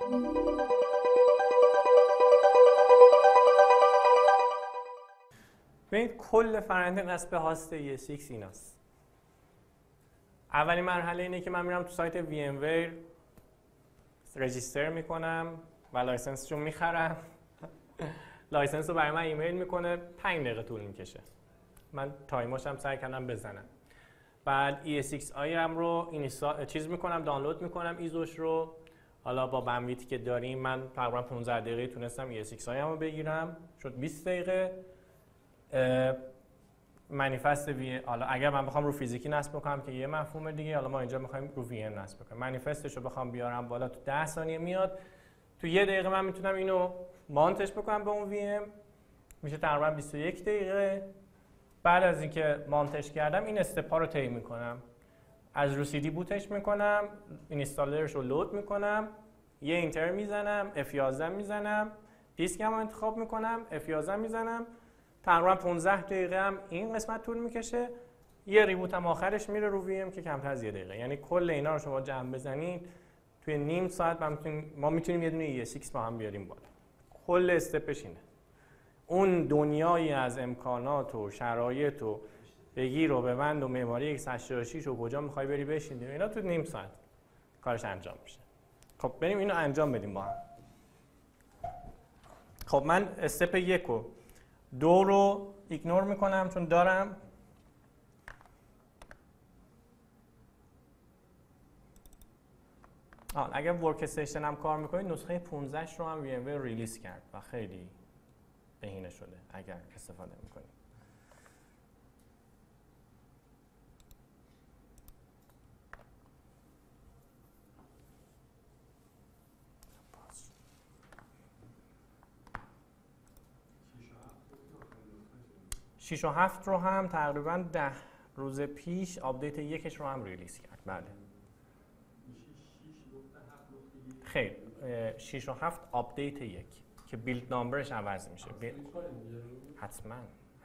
ببینید کل فرآیند نصب هاست ESX ایناست. اولین مرحله اینه که من میرم تو سایت VMware رجیستر میکنم و لایسنسشو میخرم. لایسنس رو برای من ایمیل میکنه، 5 دقیقه طول میکشه. من تایماشم سعی کردم بزنم. بعد ESXi هم رو چیز میکنم، دانلود میکنم ایزوش رو. حالا با بندویتی که داریم من تقریبا 15 دقیقه تونستم ESXi هم رو بگیرم، شد 20 دقیقه. منیفست حالا اگر من بخوام رو فیزیکی نصب بکنم که یه مفهوم دیگه، حالا ما اینجا میخوایم رو VM نصب بکنم. منیفستش رو بخوام بیارم بالا تو 10 ثانیه میاد. تو 1 دقیقه من میتونم اینو مانتش بکنم به اون VM، میشه تقریبا 21 دقیقه. بعد از اینکه مانتش کردم این استپا رو طی میکنم، از رو CD بوتش میکنم، اینستالرش رو لود میکنم، یه اینتر میزنم، F11 میزنم، دیسکم رو انتخاب میکنم، F11 میزنم. تقریبا 15 دقیقه هم این قسمت طول میکشه. یه ریبوت هم آخرش میره رو VM که کمتر از 1 دقیقه. یعنی کل اینا رو شما جمع بزنید توی نیم ساعت ما میتونیم یه دونه ESX با هم بیاریم بالا. کل استپش اینه. اون دنیایی از امکانات و شرایط و بگیر و ببند و معماری x86 و کجا میخوای بری بشینی اینا تو نیم ساعت کارش انجام میشه. خب بریم اینو انجام بدیم با هم. خب من استپ 1 و 2 رو ایگنور میکنم چون دارم. اگر ورک استیشن هم کار میکنید نسخه 15 رو هم VMware ریلیز کرد و خیلی بهینه شده اگر استفاده میکنید. شیش و 7 رو هم تقریبا 10 روز پیش آپدیت 1 رو هم ریلیز کرد. بله. خیر 6 و 7 آپدیت 1 که بیلد نامبرش عوض میشه. حتما.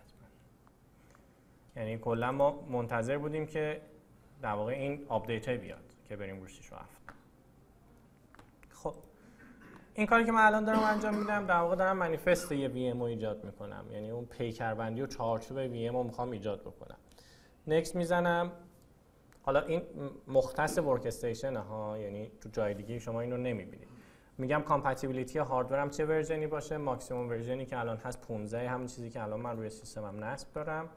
یعنی کلا ما منتظر بودیم که در واقع این آپدیت بیاد که بریم رو 6 و 7. خب این کاری که من الان دارم انجام میدم در واقع دارم منیفست یه VM رو ایجاد میکنم. یعنی اون پیکربندی و چارچوب VM رو میخوام ایجاد بکنم. نکست میزنم. حالا این مختص ورک استیشن ها، یعنی تو جای دیگه شما اینو نمیبینید. میگم کامپتیبیلیتی هاردورم چه ورژنی باشه، ماکسیمم ورژنی که الان هست 15، همین چیزی که الان من روی سیستمم نصب دارم.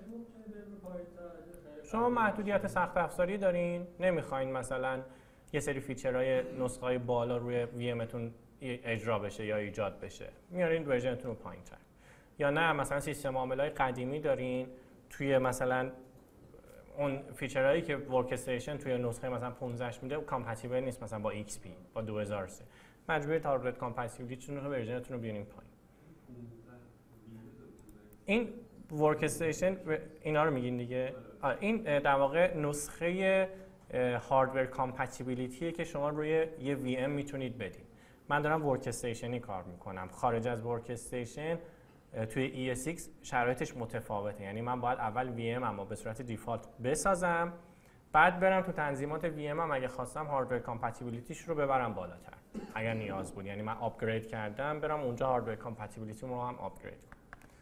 شما محدودیت سخت افزاری دارین، نمیخواین مثلا یه سری فیچرهای نسخه‌های بالا روی VMتون اجرا بشه یا ایجاد بشه، میارین ورژنتون رو پایین‌تر. یا نه مثلا سیستم عاملای قدیمی دارین، توی مثلا اون فیچرهایی که ورک استیشن توی نسخه مثلا 15 میده کامپتیبل نیست مثلا با XP با 2003، مجبورید هاردور کامپتیبیلیتیتون رو ورژنتون رو بیارین پایین. این ورک استیشن اینا رو میگین دیگه. این در واقع نسخه هاردور کامپتیبیلیتیه که شما روی یه VM میتونید بدین. من دارم ورک استیشنی کار میکنم. خارج از ورک استیشن توی ESX شرایطش متفاوته. یعنی من باید اول VM اما به صورت دیفالت بسازم، بعد برم تو تنظیمات VM هم اگه خواستم هاردور کامپتیبیلیتیش رو ببرم بالاتر اگر نیاز بود. یعنی من آپگرید کردم برم اونجا هاردور کامپتیبیلیتی رو هم آپگرید کنم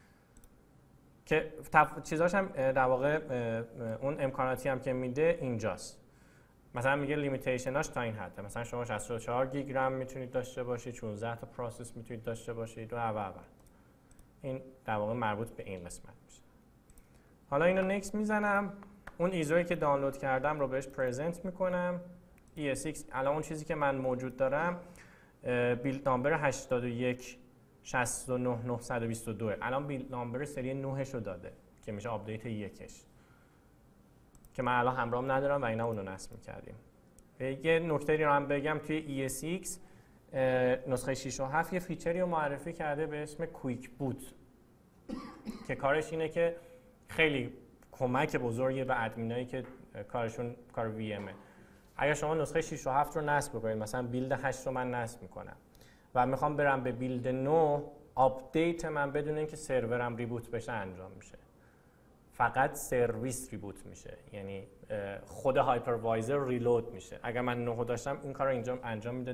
که چیزاش هم در واقع اون امکاناتی هم که میده اینجاست. مثلا میگه لیمیتیشناش تا این حده، مثلا شما 64 گیگ رم میتونید داشته باشید، 16 تا پروسس میتونید داشته باشید و این در واقع مربوط به این قسمت میشه. حالا اینو نکست میزنم، اون ایزویی که دانلود کردم رو بهش پرزنت میکنم. ESX الان اون چیزی که من موجود دارم بیلد نامبر 81 69 922 الان بیلد نامبر سری 9 رو داده که میشه آپدیت 1 که من الان همراهم ندارم و اینا اونو نصب میکردیم. یه نکته رو هم بگم، توی ESX نسخه 6 و 7 یه فیچری رو معرفی کرده به اسم کویک بوت که کارش اینه که خیلی کمک بزرگی به ادمینایی که کارشون کار VMه. اگر شما نسخه 6 و 7 رو نصب بکنید، مثلا بیلد 8 رو من نصب میکنم و میخوام برم به بیلد 9، آپدیت من بدون اینکه سرورم ریبوت بشه انجام میشه. فقط سرویس ریبوت میشه، یعنی خود هایپروایزر ریلود میشه. اگر من 9 داشتم این کار رو اینجا انجام میدادیم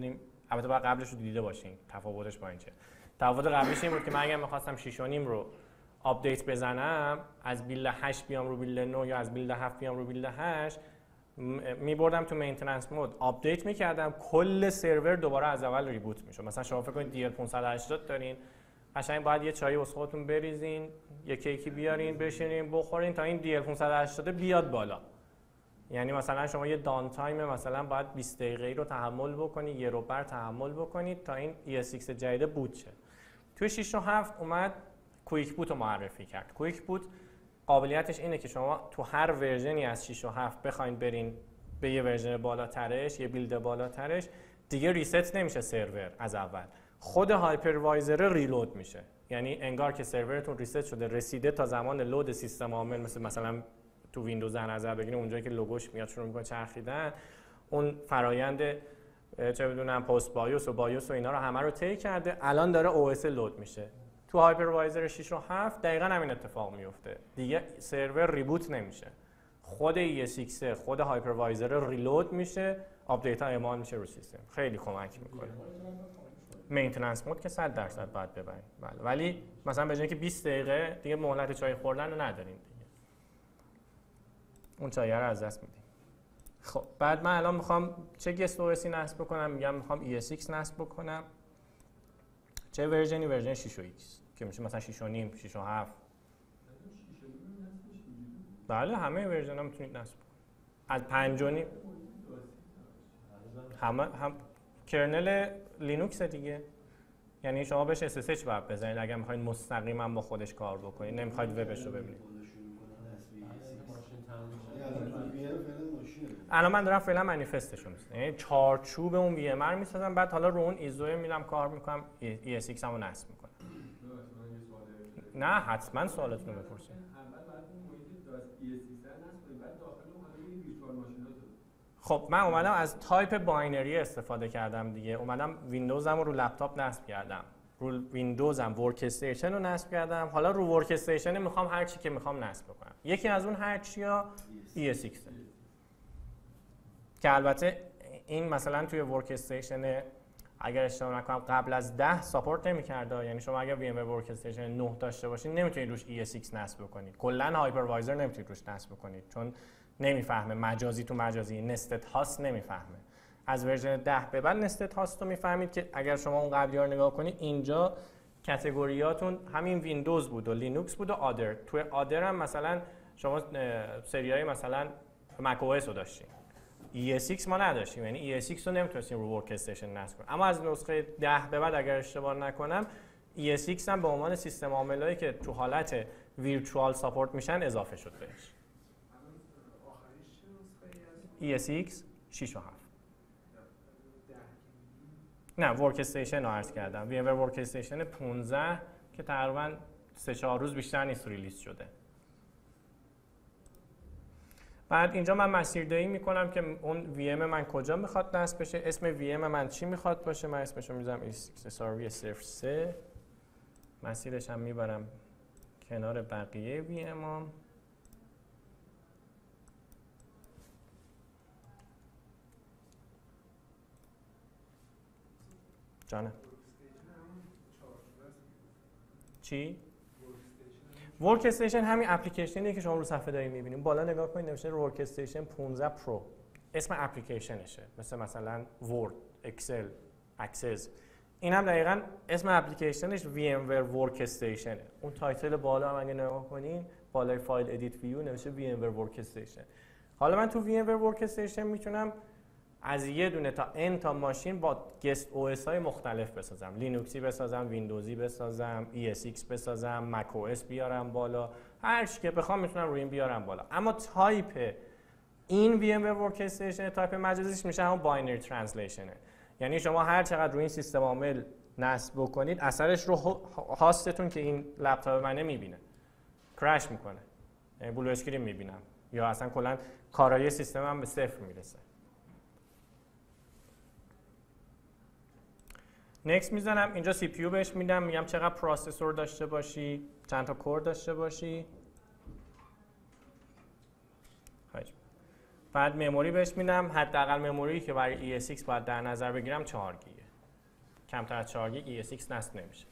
البته بعد قبلش رو دیده باشین تفاوتش با این چیه. تفاوت قبلیش این بود که من اگه می‌خواستم 6.5 رو آپدیت بزنم، از بیلد 8 بیام رو بیلد 9 یا از بیلد 7 بیام رو بیلد 8 می‌بردم تو مینتیننس مود، آپدیت می‌کردم، کل سرور دوباره از اول ریبوت می‌شد. مثلا شما فکر کنید دی‌ال 580 دارین، قشنگ باید یه چای واسه خودتون بریزین، یه کیکی بیارین، بشینین بخورین تا این دی‌ال 580 بیاد بالا. یعنی مثلا شما یه دان تایم مثلا باید 20 دقیقه‌ای رو تحمل بکنید، یه رو بر تحمل بکنید تا این ESX جدید بوت شه. توی 6 و 7 اومد کویک بوت رو معرفی کرد. کویک بوت قابلیتش اینه که شما تو هر ورژنی از 6 و 7 بخواید برین به یه ورژن بالاترش، یه بیلد بالاترش، دیگه ریست نمیشه سرور از اول. خود هایپروایزر ریلود میشه. یعنی انگار که سرورتون ریست شده، رسیده تا زمان لود سیستم عامل، مثلا تو ویندوز در نظر بگیریم اونجایی که لوگوش میاد شروع میکنه چرخیدن، اون فرایند چه بدونم پست بایوس و بایوس و اینا رو همه رو طی کرده، الان داره او اس لود میشه. تو هایپروایزر 6 و 7 دقیقاً همین اتفاق میفته. دیگه سرور ریبوت نمیشه. خود ESX خود هایپروایزر ریلود میشه، آپدیت ها اعمال میشه رو سیستم. خیلی کمک میکنه. مینتیننس مود که 100% باید ببرید. بله. ولی مثلا به جای که 20 دقیقه دیگه مهلت چای خوردن رو نداریم دیگه. اون چایه رو از دست میدیم. خب بعد من الان میخوام چه گست او اسی نصب بکنم، میخوام ESX نصب بکنم. چه ورژنی؟ ورژن 6 و X که میشه مثلا 6 و نیم، 6 و 7. بله همه ورژن ها میتونید نصب کنید. از 5 و نیم هم کرنل لینوکس دیگه. یعنی شما بهش SSH باید بزنید اگر میخواید مستقیما با خودش کار بکنید، نمیخواید وبش رو ببینید. الان من دارم فعلا منیفستشو می‌سازم، یعنی چارچوب اون وی ام ار می‌سازم، بعد حالا رو اون ایزو میرم کار می‌کنم، ESX همو نصب می‌کنم. نه حتما سوالتون رو بپرسید. خب من اومدم از تایپ باینری استفاده کردم دیگه، اومدم ویندوزم رو لپتاپ نصب کردم، رو ویندوزم ورک استیشن رو نصب کردم، حالا رو ورک استیشن میخوام هر چی که میخوام نصب کنم. یکی از اون هر چیا ESX که البته این مثلا توی ورک استیشن اگر اشتباه نکنم قبل از 10 ساپورت نمی‌کرد، یعنی شما اگر وی ام ورک استیشن 9 داشته باشین نمیتونید روش ESX نصب بکنید، کلا هایپروایزر نمیتونید روش نصب بکنید چون نمیفهمه، مجازی تو مجازی، نستد هاست نمیفهمه. از ورژن 10 به بعد نستد هاست رو میفهمید که اگر شما اون قبلی‌ها رو نگاه کنید اینجا کاتگوریاتون همین ویندوز بود و لینوکس بود و آدر. توی آدر هم مثلا شما سریای مثلا مک او اس رو داشتین، ESX ما نداشتیم، یعنی ESX رو نمیتونستیم رو ورک استیشن نصب کنیم. اما از نسخه 10 به بعد اگر اشتباه نکنم ESX هم به عنوان سیستم عاملایی که تو حالت ویرچوال ساپورت میشن اضافه شد بهش. ESX 6 و 7. نه ورک استیشن رو عرض کردم، وی ام ورک استیشن 15 که تقریبا 3-4 روز بیشتر نیست ریلیز شده. بعد اینجا من مسیردهی میکنم که اون وی ام من کجا میخواد نصب بشه، اسم وی ام من چی میخواد باشه، من اسمشو میذارم SRV صرف 3، مسیرش هم میبرم کنار بقیه وی ام. جانه چی؟ ورک استیشن همین اپلیکیشنیه که شما رو صفحه دارید می‌بینید. بالا نگاه کنید نوشته ورک استیشن 15 پرو. اسم اپلیکیشنشه. مثلا ورد، اکسل، اکسس. این هم دقیقاً اسم اپلیکیشنش وی ام ور ورک استیشنه. اون تایتل بالا هم اگه نگاه کنین بالای فایل ادیت ویو نوشته وی ام ور ورک استیشن. حالا من تو وی ام ور ورک استیشن میتونم از یه دونه تا n تا ماشین با گست او اس های مختلف بسازم، لینوکسی بسازم، ویندوزی بسازم، ESX بسازم، مک او اس بیارم بالا، هر چی که بخوام میتونم روی این بیارم بالا. اما تایپ این وی ام ورک استیشن تایپ مجازیش میشه همون باینری ترنسلیشنه. یعنی شما هر چقدر روی این سیستم عامل نصب بکنید اثرش رو هاستتون که این لپتاپ منه میبینه، کرش میکنه، یعنی بلو اسکرین میبینم یا اصلا کلا کارایی سیستم هم به صفر میرسه. نکست میزنم، اینجا سی پی یو بهش میدم، میگم چقدر پروسسور داشته باشی، چند تا کور داشته باشی. بعد مموری بهش میدم، حداقل مموری که برای ESX باید در نظر بگیرم 4 گیگه. کمتر از 4 گیگ ESX نصب نمیشه.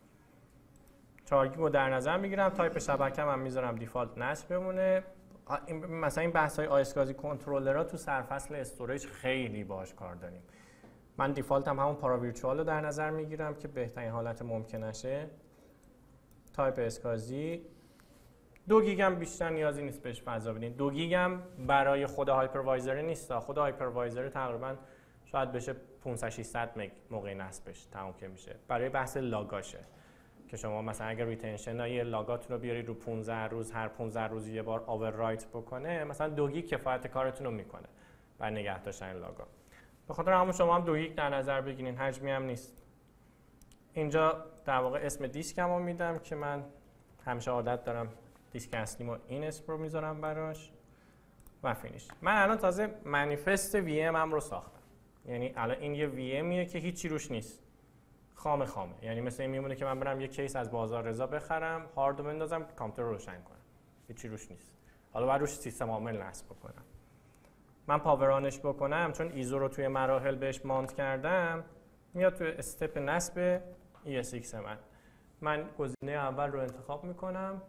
4 گیگ رو در نظر میگیرم، تایپ شبکه‌م هم میذارم دیفالت نصب بمونه. مثلا این بحث‌های آیسکازی کنترلرها تو سرفصل استوریج خیلی باهاش کار داریم. من دیفالت هم همون پارا ویرچوال رو در نظر میگیرم که بهترین حالت ممکنشه. تایپ اسکازی 2 گیگ هم بیشتر نیازی نیست بهش فضا بدین. 2 گیگ هم برای خود هایپروایزر نیست. خود هایپروایزر تقریبا شاید بشه 500 600 مگ موقع نصبش تموم که میشه. برای بحث لاگاشه که شما مثلا اگر ریتنشن یه لاگاتون رو بیارید رو 15 روز، هر 15 روز یه بار آوررایت بکنه، مثلا 2 گیگ کفایت کارتون رو میکنه برای نگه داشتن لاگا. به خاطر همون شما هم 2 گیگ در نظر بگیرین، حجمی هم نیست. اینجا در واقع اسم دیسکمو میدم که من همیشه عادت دارم دیسک اصلیمو این اسم رو میذارم براش و فینیش. من الان تازه منیفست وی ام هم رو ساختم. یعنی الان این یه وی امیه که هیچی روش نیست. خامه. یعنی مثلا این میمونه که من برم یه کیس از بازار رضا بخرم، هارد رو بندازم، کامپیوتر رو روشن کنم. هیچی روش نیست. حالا باید روش سیستم عامل نصب بکنم. من پاورانش بکنم چون ایزو رو توی مراحل بهش مانت کردم، میاد توی استپ نصب ESX من گزینه اول رو انتخاب میکنم.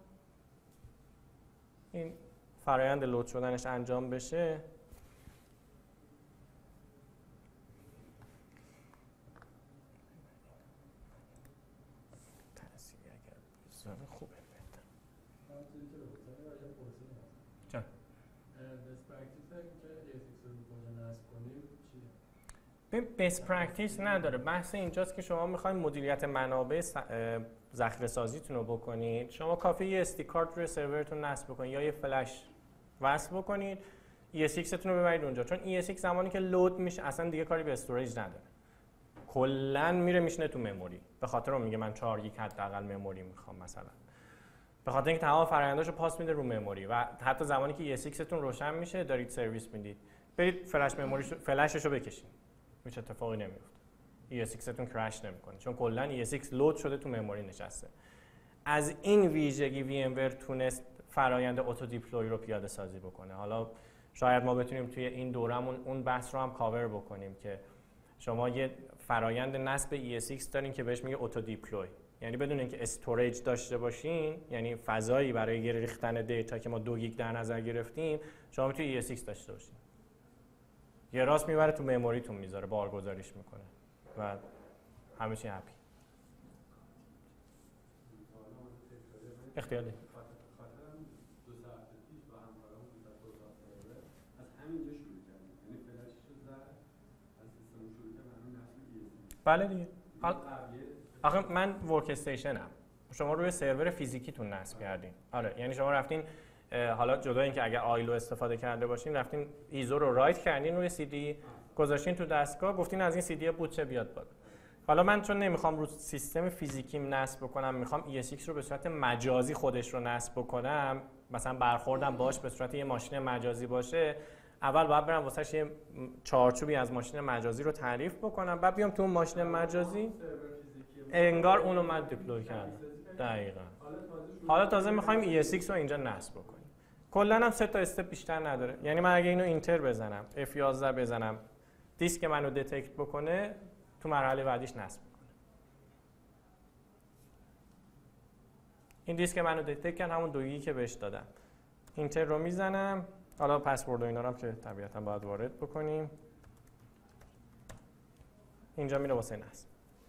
این فرایند لود شدنش انجام بشه. خوبه بهتر. جان. بیس پرکتیس نداره. بحث اینجاست که شما میخواید مدیریت منابع ذخیره سازیتون رو بکنید. شما کافیه یه SD کارت روی سرورتون نصب بکنید یا یه فلش وصل بکنید، ESX تون رو ببرید اونجا. چون ESX زمانی که لود میشه اصلا دیگه کاری به استوریج نداره. کلا میره میشینه تو مموری. به خاطر اون میگه من 4 گیگ حداقل مموری میخوام مثلا. به خاطر اینکه تمام فرآینداشو پاس میده رو مموری و حتی زمانی که ESX تون روشن میشه دارید سرویس میدید، برید فلششو بکشید. هیچ اتفاقی نمیفته. ESX تون کرش نمیکنه چون کلا ESX لود شده تو مموری نشسته. از این ویژگی VMware تونست فرآیند اتو دیپلوی رو پیاده سازی بکنه. حالا شاید ما بتونیم توی این دورمون اون بحث رو هم کاور بکنیم که شما یه فرآیند نصب ESX دارین که بهش میگه اتو دیپلوی، یعنی بدون اینکه استوریج داشته باشین، یعنی فضایی برای ریختن دیتا که ما 2 گیگ در نظر گرفتیم، شما میتونید ESX داشته باشین. یه راست میبره تو مموریتون میذاره، بارگذاریش میکنه و همه چی هپی. اختیاری. بله دیگه. آخه من ورک استیشنم. شما روی سرور فیزیکیتون نصب کردین. آره، یعنی شما رفتین حالا جدا اینکه اگر آیلو استفاده کرده باشین، رفتین ایزو رو رایت کردین روی سی دی، گذاشتین تو دستگاه، گفتین از این سی دی بوتچه بیاد بالا. حالا من چون نمیخوام رو سیستم فیزیکیم نصب بکنم، میخوام ESX رو به صورت مجازی خودش رو نصب بکنم، مثلا برخوردم باش به صورت یه ماشین مجازی باشه، اول باید برم واسش یه چارچوبی از ماشین مجازی رو تعریف بکنم، بعد بیام تو اون ماشین مجازی انگار اونو من دیپلوی کردم. دقیقاً. حالا تازه میخوایم ESX رو اینجا نصب بکنیم. کلاً هم 3 تا استپ بیشتر نداره. یعنی من اگه اینو اینتر بزنم، F11 بزنم، دیسک منو دتکت بکنه، تو مرحله بعدیش نصب میکنه. این دیسک منو دتکت کردن، همون 2 گیگی که بهش دادم. اینتر رو میزنم. حالا پسورد و اینا رو هم که طبیعتاً باید وارد بکنیم. اینجا میره واسه نصب.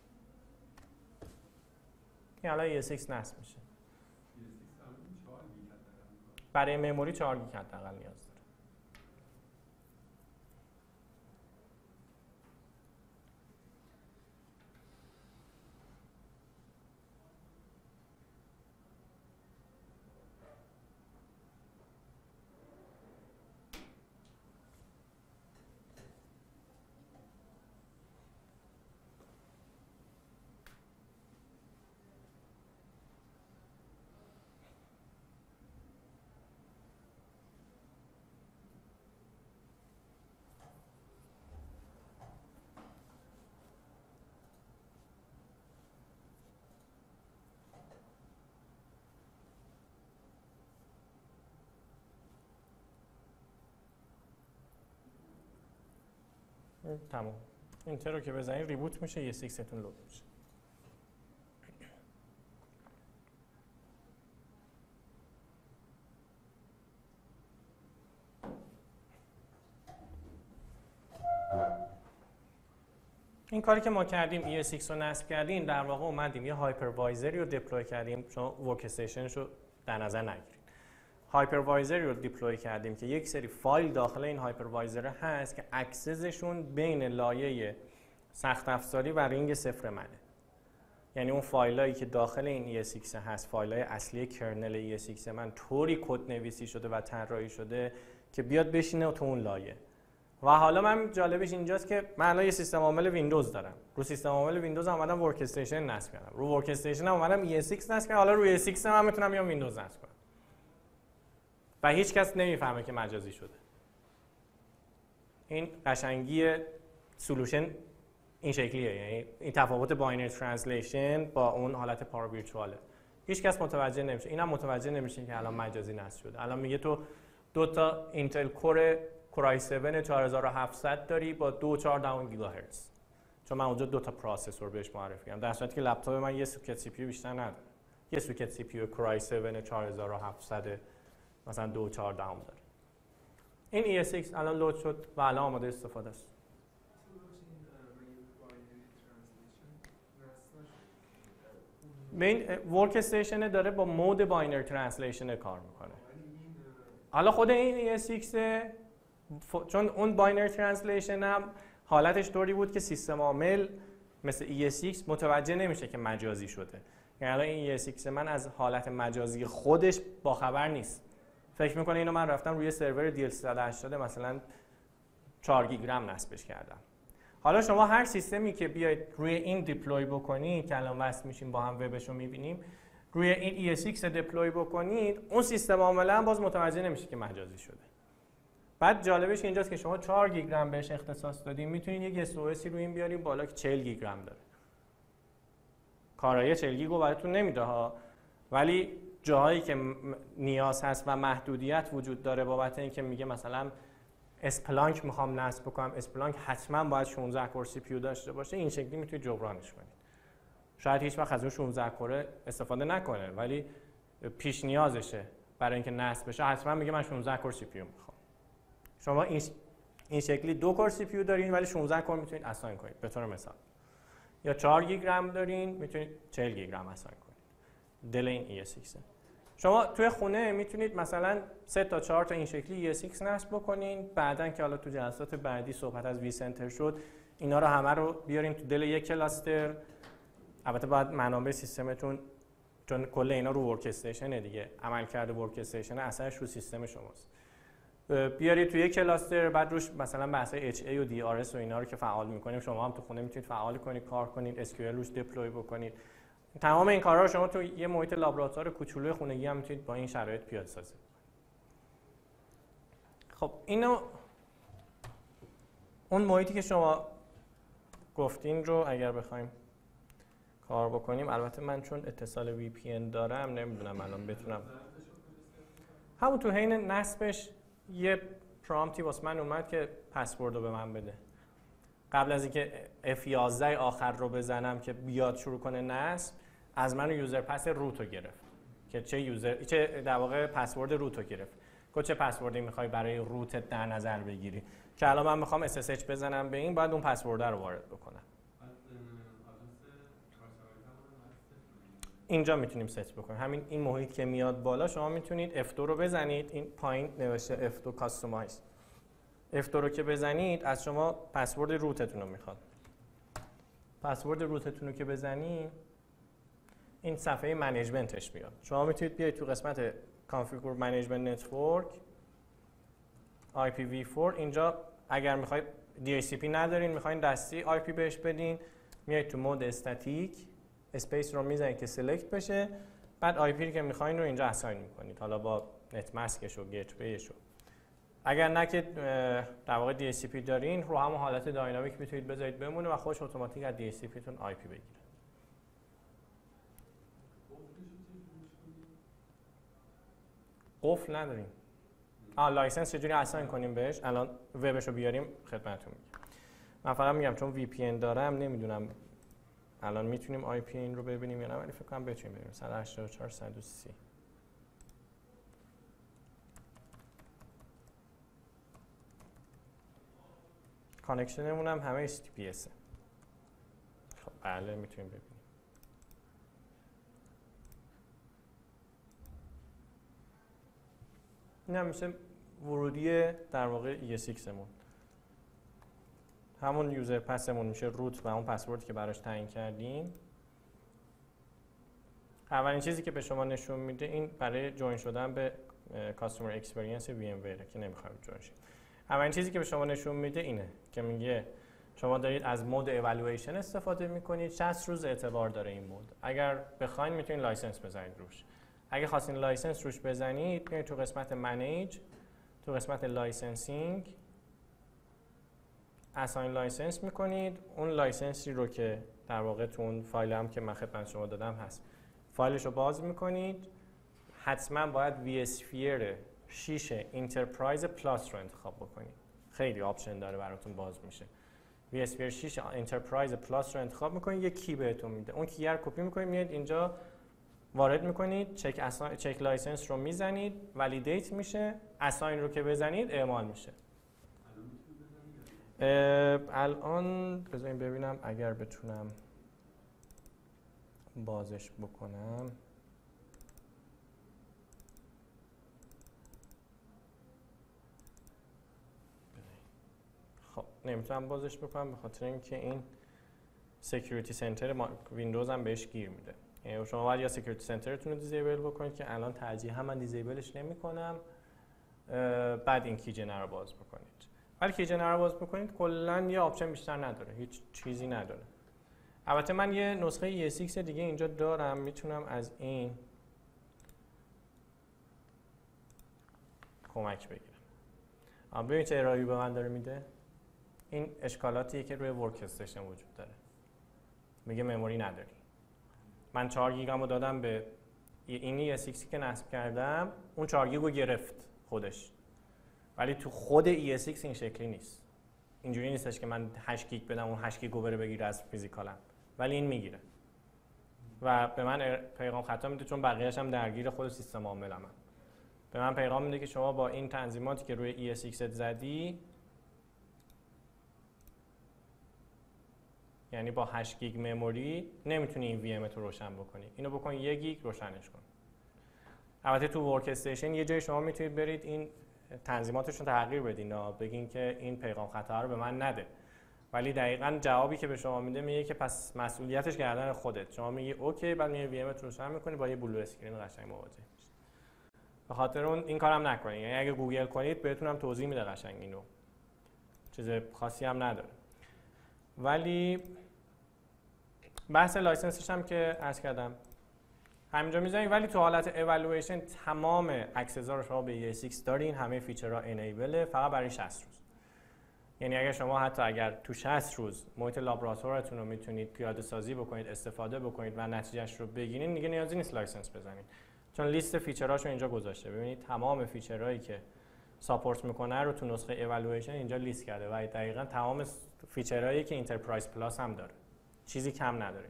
این حالا ESX نصب میشه. برای مموری 4 گیگ حداقل نیاز داره. تمام. اینتر رو که بزنید ریبوت میشه، یه سیکستون لود میشه. این کاری که ما کردیم ES6 رو نصب کردیم، در واقع اومدیم یه هایپروایزری رو دیپلوی کردیم. شما ورک استیشنش رو در نظر نگیرید. هایپروایزری رو دیپلوی کردیم که یک سری فایل داخل این هایپروایزر هست که اکسسشون بین لایه سخت افزاری و رینگ صفر منه. یعنی اون فایلایی که داخل این ES6 هست، فایلای اصلی کرنل ES6 من طوری کد نویسی شده و طراحی شده که بیاد بشینه تو اون لایه. و حالا من جالبش اینجاست که من الان یه سیستم عامل ویندوز دارم. رو سیستم عامل ویندوز اومدم ورک استیشن نصب کردم. رو ورک استیشن اومدم ES6 نصب کردم. حالا روی ES6 هم میتونم بیام ویندوز نصب کنم. و هیچ کس نمیفهمه که مجازی شده. این قشنگی سولوشن این شکلیه. یعنی این تفاوت باینری ترنسلیشن با اون حالت پاور ویرچواله. هیچ کس متوجه نمیشه. اینم متوجه نمیشه که الان مجازی نصب شده. الان میگه تو دو تا اینتل کور کورای 7 4700 داری با 2.4 گیگاهرتز. چون من اونجا دو تا پروسسور بهش معرفی کردم. در صورتی که لپتاپ من یه سوکت سی پی یو بیشتر نداره. یه سوکت سی پی یو کورای 7 4700 مثلا 2.4 داره. این ES6 الان لود شد و الان آماده استفاده است. این ورک استیشن داره با مود باینری ترنسلیشن کار میکنه. حالا خود این ES6 چون اون باینری ترنسلیشن هم حالتش طوری بود که سیستم عامل مثل ES6 متوجه نمیشه که مجازی شده. یعنی الان این ES6 من از حالت مجازی خودش باخبر نیست. فکر میکنه اینو من رفتم روی سرور DL380 مثلا 4 گیگ رم نصبش کردم. حالا شما هر سیستمی که بیاید روی این دیپلوی بکنید که الان وصل میشیم با هم وبش رو میبینیم، روی این ES6 دیپلوی بکنید، اون سیستم عاملا باز متوجه نمیشه که مجازی شده. بعد جالبش اینجاست که شما 4 گیگ رم بهش اختصاص دادیم، میتونید یک SOS روی این بیاریم بالا که 40 گیگ رم داره. کارایی 40 گیگ رو براتون نمیده ها، ولی جاهایی که نیاز هست و محدودیت وجود داره بابت اینکه میگه مثلا اسپلانک میخوام نصب بکنم، اسپلانک حتما باید 16 کور سی پی یو داشته باشه، این شکلی میتونید جبرانش کنید. شاید هیچ وقت از اون 16 کوره استفاده نکنه، ولی پیش نیازشه برای اینکه نصب بشه حتما میگه من 16 کور سی پی یو میخوام. شما این شکلی 2 کور سی پی یو دارین ولی 16 کور میتونید اساین کنید. به طور مثال یا 4 گیگ رم دارین میتونید 40 گیگ رم اساین کنید. دل این ES6 شما توی خونه میتونید مثلا 3 تا 4 تا این شکلی ES6 نصب بکنین. بعدن که حالا تو جلسات بعدی صحبت از وی سنتر شد، اینا رو همه رو بیارین تو دل یک کلاستر. البته باید منابع سیستمتون، چون کل اینا رو ورک استیشن دیگه، عملکرد ورک استیشن اثرش رو سیستم شماست. بیارید تو یک کلاستر، بعد روش مثلا بحث HA و DRS و اینا رو که فعال می‌کنیم شما هم تو خونه میتونید فعال کنید، کار کنید، SQL روش دیپلوی بکنید. تمام این کارا رو شما تو یه محیط لابراتوار کوچولوی خونگی هم میتونید با این شرایط پیاده سازی. خب اینو اون محیطی که شما گفتین رو اگر بخوایم کار بکنیم، البته من چون اتصال VPN دارم نمیدونم الان بتونم. همون تو حین نصبش یه پرامپتی واسه من اومد که پسورد رو به من بده. قبل از اینکه F11 آخر رو بزنم که بیاد شروع کنه نصب، از من یوزر پس روت رو گرفت که چه در واقع پسورد روت رو گرفت. چه پسوردی میخوای برای روتت در نظر بگیری که الان من میخوام SSH بزنم به این، باید اون پسورد رو وارد بکنم. اینجا میتونیم ست بکنیم. همین این محیط که میاد بالا شما میتونید F2 رو بزنید. این پایین نوشته F2 کاستومایز. F2 رو که بزنید از شما پسورد روتتون رو میخواد. پسورد روتتون رو که بزنید این صفحه منیجمنتش میاد. شما میتونید بیاید تو قسمت کانفیگور منیجمنت نتورک IPv4، اینجا اگر میخواید DHCP ندارین میخواین دستی IP بهش بدین، میایید تو مود استاتیک اسپیس رو میزنید که سلکت بشه، بعد IP که میخواین رو اینجا اساین میکنید، حالا با نت ماسکش و گیتویش. اگر نه که در واقع DHCP دارین رو همون حالت داینامیک میتونید بذارید بمونه و خودش اتوماتیک از DHCP تون IP بگیره. قفل نداریم. لایسنس چجوری اساین کنیم بهش؟ الان وبش رو بیاریم خدمتتون میگم. من فقط میگم چون VPN دارم نمیدونم الان میتونیم IP این رو ببینیم یا نه، ولی فکر کنم بتونیم ببینیم. 184 130 کانکشنمون هم همه HTTPS. خب بله میتونیم ببینیم. این هم میشه ورودی در واقع ES6 مون. همون یوزر پسمون میشه روت و اون پسوردی که براش تعیین کردیم. اولین چیزی که به شما نشون میده این برای جوین شدن به کاستومر اکسپریانس VMware که نمیخوایم جوین شیم. اولین چیزی که به شما نشون میده اینه که میگه شما دارید از مود ایوالویشن استفاده میکنید، 60 روز اعتبار داره این مود. اگر بخواید میتونید لایسنس بزنید روش. اگه خواستین لایسنس روش بزنید میایید تو قسمت منیج، تو قسمت لایسنسینگ اساین لایسنس میکنید. اون لایسنسی رو که در واقع تو اون فایل هم که من خدمت شما دادم هست، فایلش رو باز میکنید. حتما باید vSphere 6 انترپرایز پلاس رو انتخاب بکنید. خیلی آپشن داره براتون باز میشه. vSphere 6 انترپرایز پلاس رو انتخاب میکنید، یک کی بهتون میده. اون کی رو کپی میکنید، میاد اینجا وارد میکنید، چک لایسنس رو میزنید، ولیدیت میشه، اساین رو که بزنید اعمال میشه. الان بذاریم ببینم اگر بتونم بازش بکنم. خب نمیتونم بازش بکنم به خاطر اینکه این سکیوریتی سنتر ویندوز هم بهش گیر میده. یعنی شما باید یا سکیوریتی سنترتون رو دیزیبل بکنید که الان ترجیحاً من دیزیبلش نمی‌کنم، بعد این کی جنر رو باز بکنید. ولی کی جنر رو باز بکنید کلاً یه آپشن بیشتر نداره، هیچ چیزی نداره. البته من یه نسخه ES6 دیگه اینجا دارم، میتونم از این کمک بگیرم. ببینید چه ارائه‌ای به من داره میده. این اشکالاتیه که روی ورک استیشن وجود داره. میگه مموری نداری. من 4 گیگم رو دادم به این ES6 که نصب کردم، اون 4 گیگ رو گرفت خودش. ولی تو خود ES6 این شکلی نیست. اینجوری نیستش که من 8 گیگ بدم اون 8 گیگ رو بره بگیره از فیزیکالم، ولی این میگیره و به من پیغام خطا میده چون بقیه‌اش هم درگیر خود سیستم عاملمه. به من پیغام میده که شما با این تنظیماتی که روی ES6 زدی، یعنی با 8 گیگ مموری نمیتونی این وی ام تو روشن بکنی. اینو بکن 1 گیگ روشنش کن. البته تو ورک استیشن یه جای شما میتونید برید این تنظیماتش رو تغییر بدین، بگین که این پیغام خطا رو به من نده. ولی دقیقاً جوابی که به شما میده میگه که پس مسئولیتش گردن خودت. شما میگی اوکی، بعد میای وی ام تو روشن میکنی، با یه بلو اسکرین قشنگ مواجه میشی. به خاطر اون این کارم نکنید. یعنی اگه گوگل کنید بهتونم توضیح میده قشنگ اینو. چیز خاصی هم نداره. ولی بحث لایسنسش هم که عرض کردم همینجا میذارین، ولی تو حالت ایوالویشن تمام اکسس‌ها رو شما به ES6 دارین، همه فیچرها انیبل، فقط برای 60 روز. یعنی اگر شما حتی اگر تو 60 روز محیط لابراتوارتون رو میتونید پیاده سازی بکنید، استفاده بکنید و نتیجهش رو بگیرین، دیگه نیازی نیست لایسنس بزنید. چون لیست فیچرهاشو اینجا گذاشته. ببینید تمام فیچرهایی که ساپورت میکنه رو تو نسخه ایوالویشن اینجا لیست کرده و دقیقاً تمام فیچرهایی که انترپرایز پلاس هم داره. چیزی کم نداره.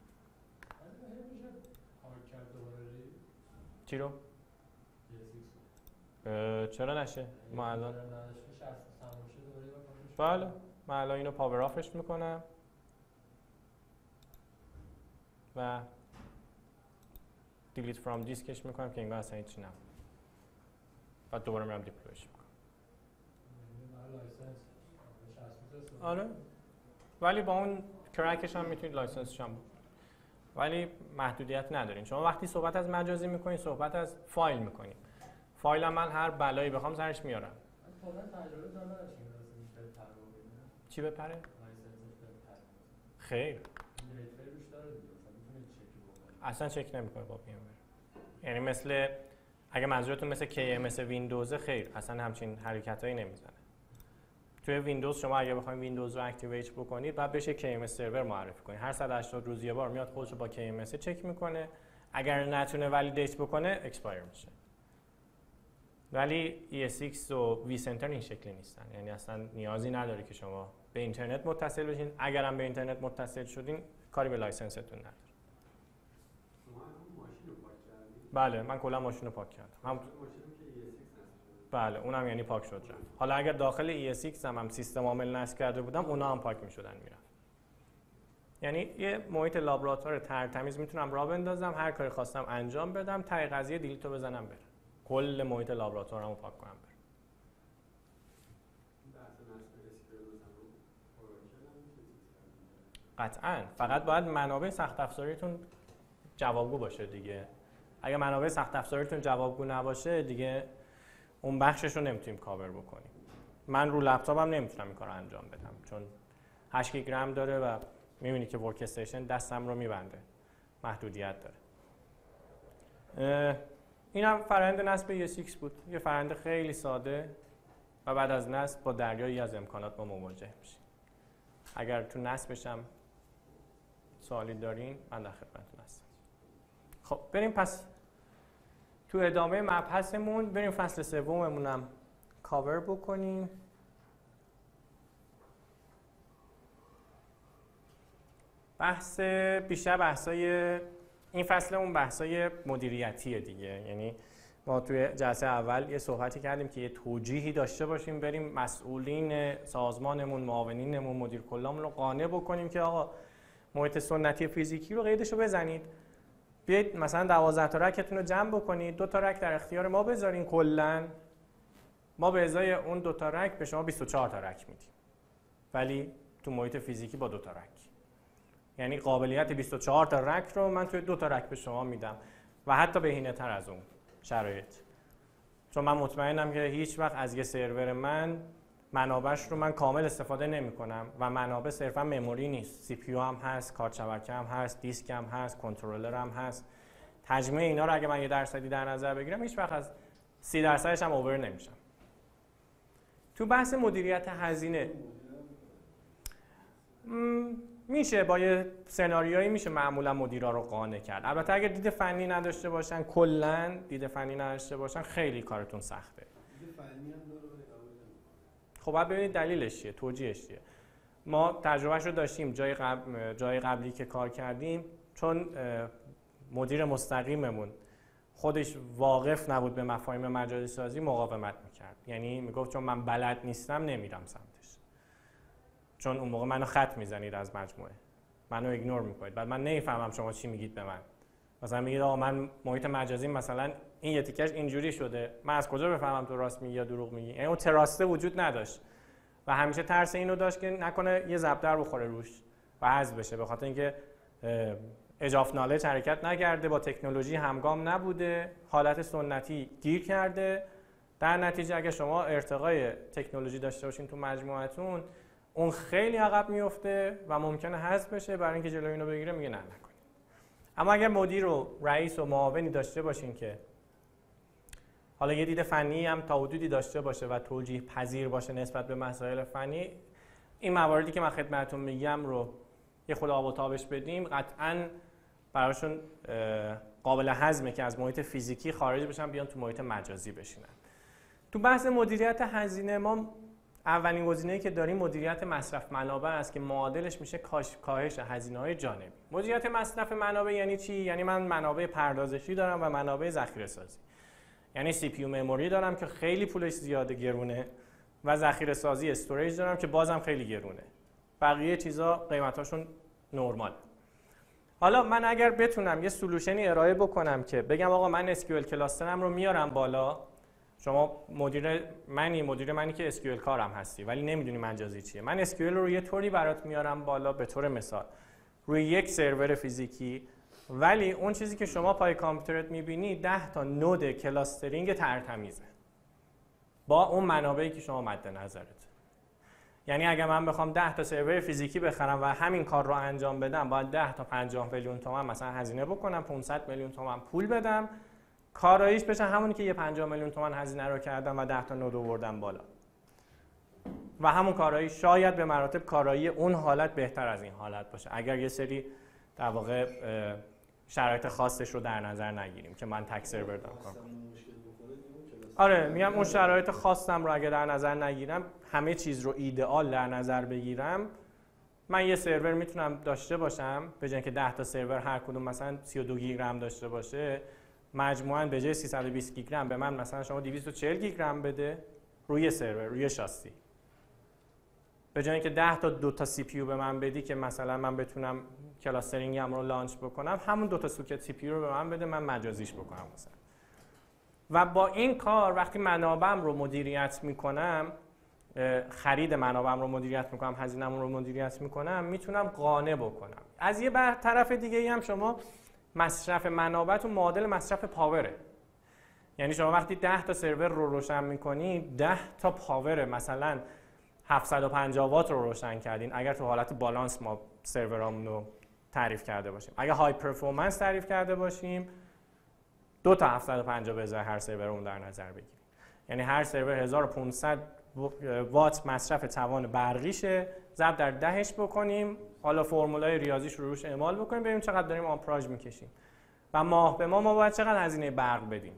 چی رو؟ چرا نشه؟ ما الان بله، من الان اینو پاور آفش میکنم و دیلیت فرام دیسکش میکنم که انگار اصلا هیچی نبود. بعد دوباره میرم دیپلویش میکنم. آره، ولی با اون کرکش هم میتونید لایسنسش هم، ولی محدودیت ندارین. شما وقتی صحبت از مجازی میکنید صحبت از فایل میکنید. فایل هم من هر بلایی بخوام سرش میارم. چی بپره؟ خیر، اصلا چک نمیکنه با VMware. یعنی مثل اگه منظورتون مثل KMS ویندوز، خیر اصلا همچین حرکتایی نمیزنه. توی ویندوز شما اگه بخواید ویندوز رو اکتیویت بکنید بعد بشه KMS سرور معرفی کنید. هر 180 روز یه بار میاد خودش رو با KMS چک میکنه. اگر نتونه ولیدیت بکنه اکسپایر میشه. ولی ES6 و وی سنتر این شکلی نیستن. یعنی اصلا نیازی نداره که شما به اینترنت متصل بشین. اگرم به اینترنت متصل شدین کاری به لایسنستون نداره. بله من کلا ماشین رو پاک کردم. بله اونم یعنی پاک شد رفت. حالا اگر داخل ESX هم سیستم عامل نصب کرده بودم اونا هم پاک میشدن میرفت. یعنی یه محیط لابراتوار ترتمیز میتونم راه بندازم، هر کاری خواستم انجام بدم، ته قضیه دیلیتو بزنم بره. کل محیط لابراتوارمو پاک کنم بره. قطعاً فقط باید منابع سخت افزاریتون جوابگو باشه دیگه. اگه منابع سخت افزاریتون جوابگو نباشه دیگه اون بخشش رو نمیتونیم کاور بکنیم. من رو لپتاپم نمیتونم این کار رو انجام بدم چون 8 گیگ رم داره و میبینی که ورک استیشن دستم رو میبنده، محدودیت داره. اینم فرآیند نصب ESX بود، یه فرآیند خیلی ساده و بعد از نصب با دریایی از امکانات ما مواجه میشیم. اگر تو نصبش هم سوالی دارین من در خدمتتون هستم. خب بریم پس تو ادامه مبحثمون، بریم فصل سوممون هم کاور بکنیم. بیشتر بحثای این فصلمون بحثای مدیریتیه دیگه. یعنی ما توی جلسه اول یه صحبتی کردیم که یه توجیهی داشته باشیم، بریم مسئولین سازمانمون، معاونینمون، مدیر کلامون رو قانع بکنیم که آقا محیط سنتی فیزیکی رو قیدش رو بزنید، بیایید مثلا 12 تا رکتون رو جمع بکنید، 2 تا رک در اختیار ما بذارین، کلاً ما به ازای اون 2 تا رک به شما 24 تا رک میدیم، ولی تو محیط فیزیکی با 2 تا رک. یعنی قابلیت 24 تا رک رو من توی 2 تا رک به شما میدم و حتی بهینه‌تر از اون شرایط. چون من مطمئنم که هیچ وقت از یه سرور من منابعش رو من کامل استفاده نمی کنم و منابع صرفا مموری نیست، سی پی یو هم هست، کارت شبکه هم هست، دیسک هم هست، کنترلر هم هست. تجمیع اینا رو اگه من یه درصدی در نظر بگیرم هیچ وقت از 30% هم اوور نمیشم. تو بحث مدیریت هزینه میشه با یه سناریویی میشه معمولا مدیرا رو قانع کرد. البته اگه دید فنی نداشته باشن، کلا دید فنی نداشته باشن، خیلی کارتون سخته. دید فنی هم داره. خب باید ببینید دلیلش چیه، توجیهش چیه. ما تجربهش رو داشتیم جای قبلی که کار کردیم، چون مدیر مستقیممون خودش واقف نبود به مفاهیم مجازی سازی، مقاومت میکرد. یعنی میگفت چون من بلد نیستم نمیرم سمتش، چون اون موقع منو خط میزنید از مجموعه، منو ایگنور میکنید، بعد من نمیفهمم شما چی میگید به من. مثلا میگید آقا من محیط مجازی مثلا این یه تیکش اینجوری شده، من از کجا بفهمم تو راست میگی یا دروغ میگی؟ یعنی اون تراسته وجود نداشت و همیشه ترس اینو داشت که نکنه یه ضرب در بخوره روش و حذف بشه، به خاطر اینکه اجاف نالج حرکت نکرده، با تکنولوژی همگام نبوده، حالت سنتی گیر کرده. در نتیجه اگه شما ارتقای تکنولوژی داشته باشین تو مجموعتون، اون خیلی عقب میفته و ممکنه حذف بشه. برای اینکه جلوی اینو بگیره میگه نه نکنید. اما اگر مدیر و رئیس و معاونی داشته باشین که حالا یه دید فنی هم تا حدودی داشته باشه و توجیه پذیر باشه نسبت به مسائل فنی، این مواردی که من خدمتتون میگم رو یه خود آب و تابش بدیم، قطعاً براشون قابل هضمه که از محیط فیزیکی خارج بشن بیان تو محیط مجازی بشینن. تو بحث مدیریت هزینه ما اولین گزینه‌ای که داریم مدیریت مصرف منابع است که معادلش میشه کاهش هزینه‌های جانبی. مدیریت مصرف منابع یعنی چی؟ یعنی من منابع پردازشی دارم و منابع ذخیره‌سازی. یعنی سی پی یو مموری دارم که خیلی پولش زیاده گرونه و ذخیره‌سازی استوریج دارم که بازم خیلی گرونه. بقیه چیزا قیمتاشون نرمال. حالا من اگر بتونم یه سولوشنی ارائه بکنم که بگم آقا من اسکیول کلاسترم رو میارم بالا، شما مدیر منی که اسکیول کارم هستی ولی نمیدونی مجازی چیه، من اسکیول رو یه طوری برات میارم بالا، به طور مثال روی یک سرور فیزیکی، ولی اون چیزی که شما پای کامپیوترت میبینی 10 تا نود کلاسترینگ ترتمیزه با اون منابعی که شما مد نظرت. یعنی اگر من بخوام 10 تا سرور فیزیکی بخرم و همین کار رو انجام بدم، باید 10 تا 50 میلیون تومان مثلا هزینه بکنم، 500 میلیون تومان پول بدم، کاراییش بشه همونی که یه 50 میلیون تومان هزینه رو کردم و 10 تا نود آوردم بالا. و همون کارایی شاید به مراتب کارایی اون حالت بهتر از این حالت باشه اگر یه سری در واقع شرایط خاصش رو در نظر نگیریم که من تک سرور دارم کار کنم. آره میگم اون شرایط خاصم رو اگه در نظر نگیرم، همه چیز رو ایدئال در نظر بگیرم، من یه سرور میتونم داشته باشم به جای اینکه 10 تا سرور هر کدوم مثلا 32 گیگ رم داشته باشه، مجموعاً به جای 320 گیگ رم به من مثلا شما 240 گیگ رم بده روی سرور، روی شاسی. به جای اینکه 10 تا 2 تا سی پی یو به من بدی که مثلا من بتونم کلاسترینگم رو لانچ بکنم، همون 2 تا سوکت سی پی یو رو به من بده، من مجازیش بکنم مثلا. و با این کار وقتی منابعم رو مدیریت میکنم، خرید منابعم رو مدیریت میکنم، هزینه‌ام رو مدیریت میکنم، میتونم قانع بکنم. از یه طرف دیگه ای هم شما مصرف منابعتون معادل مصرف پاوره. یعنی شما وقتی 10 تا سرور رو روشن میکنید، 10 تا پاور مثلا 750 وات رو روشن کردین، اگر تو حالت بالانس ما سرورامون رو تعریف کرده باشیم. اگر های پرفورمنس تعریف کرده باشیم، 2 تا 750 به ازای هر سرورمون در نظر بگیریم. یعنی هر سرور 1500 وات مصرف توان برقیشه، ضرب در 10ش بکنیم، حالا فرمولای ریاضیش رو روش اعمال بکنیم، ببینیم چقدر داریم آمپراژ میکشیم و ماه به ما باید چقدر هزینه برق بدیم.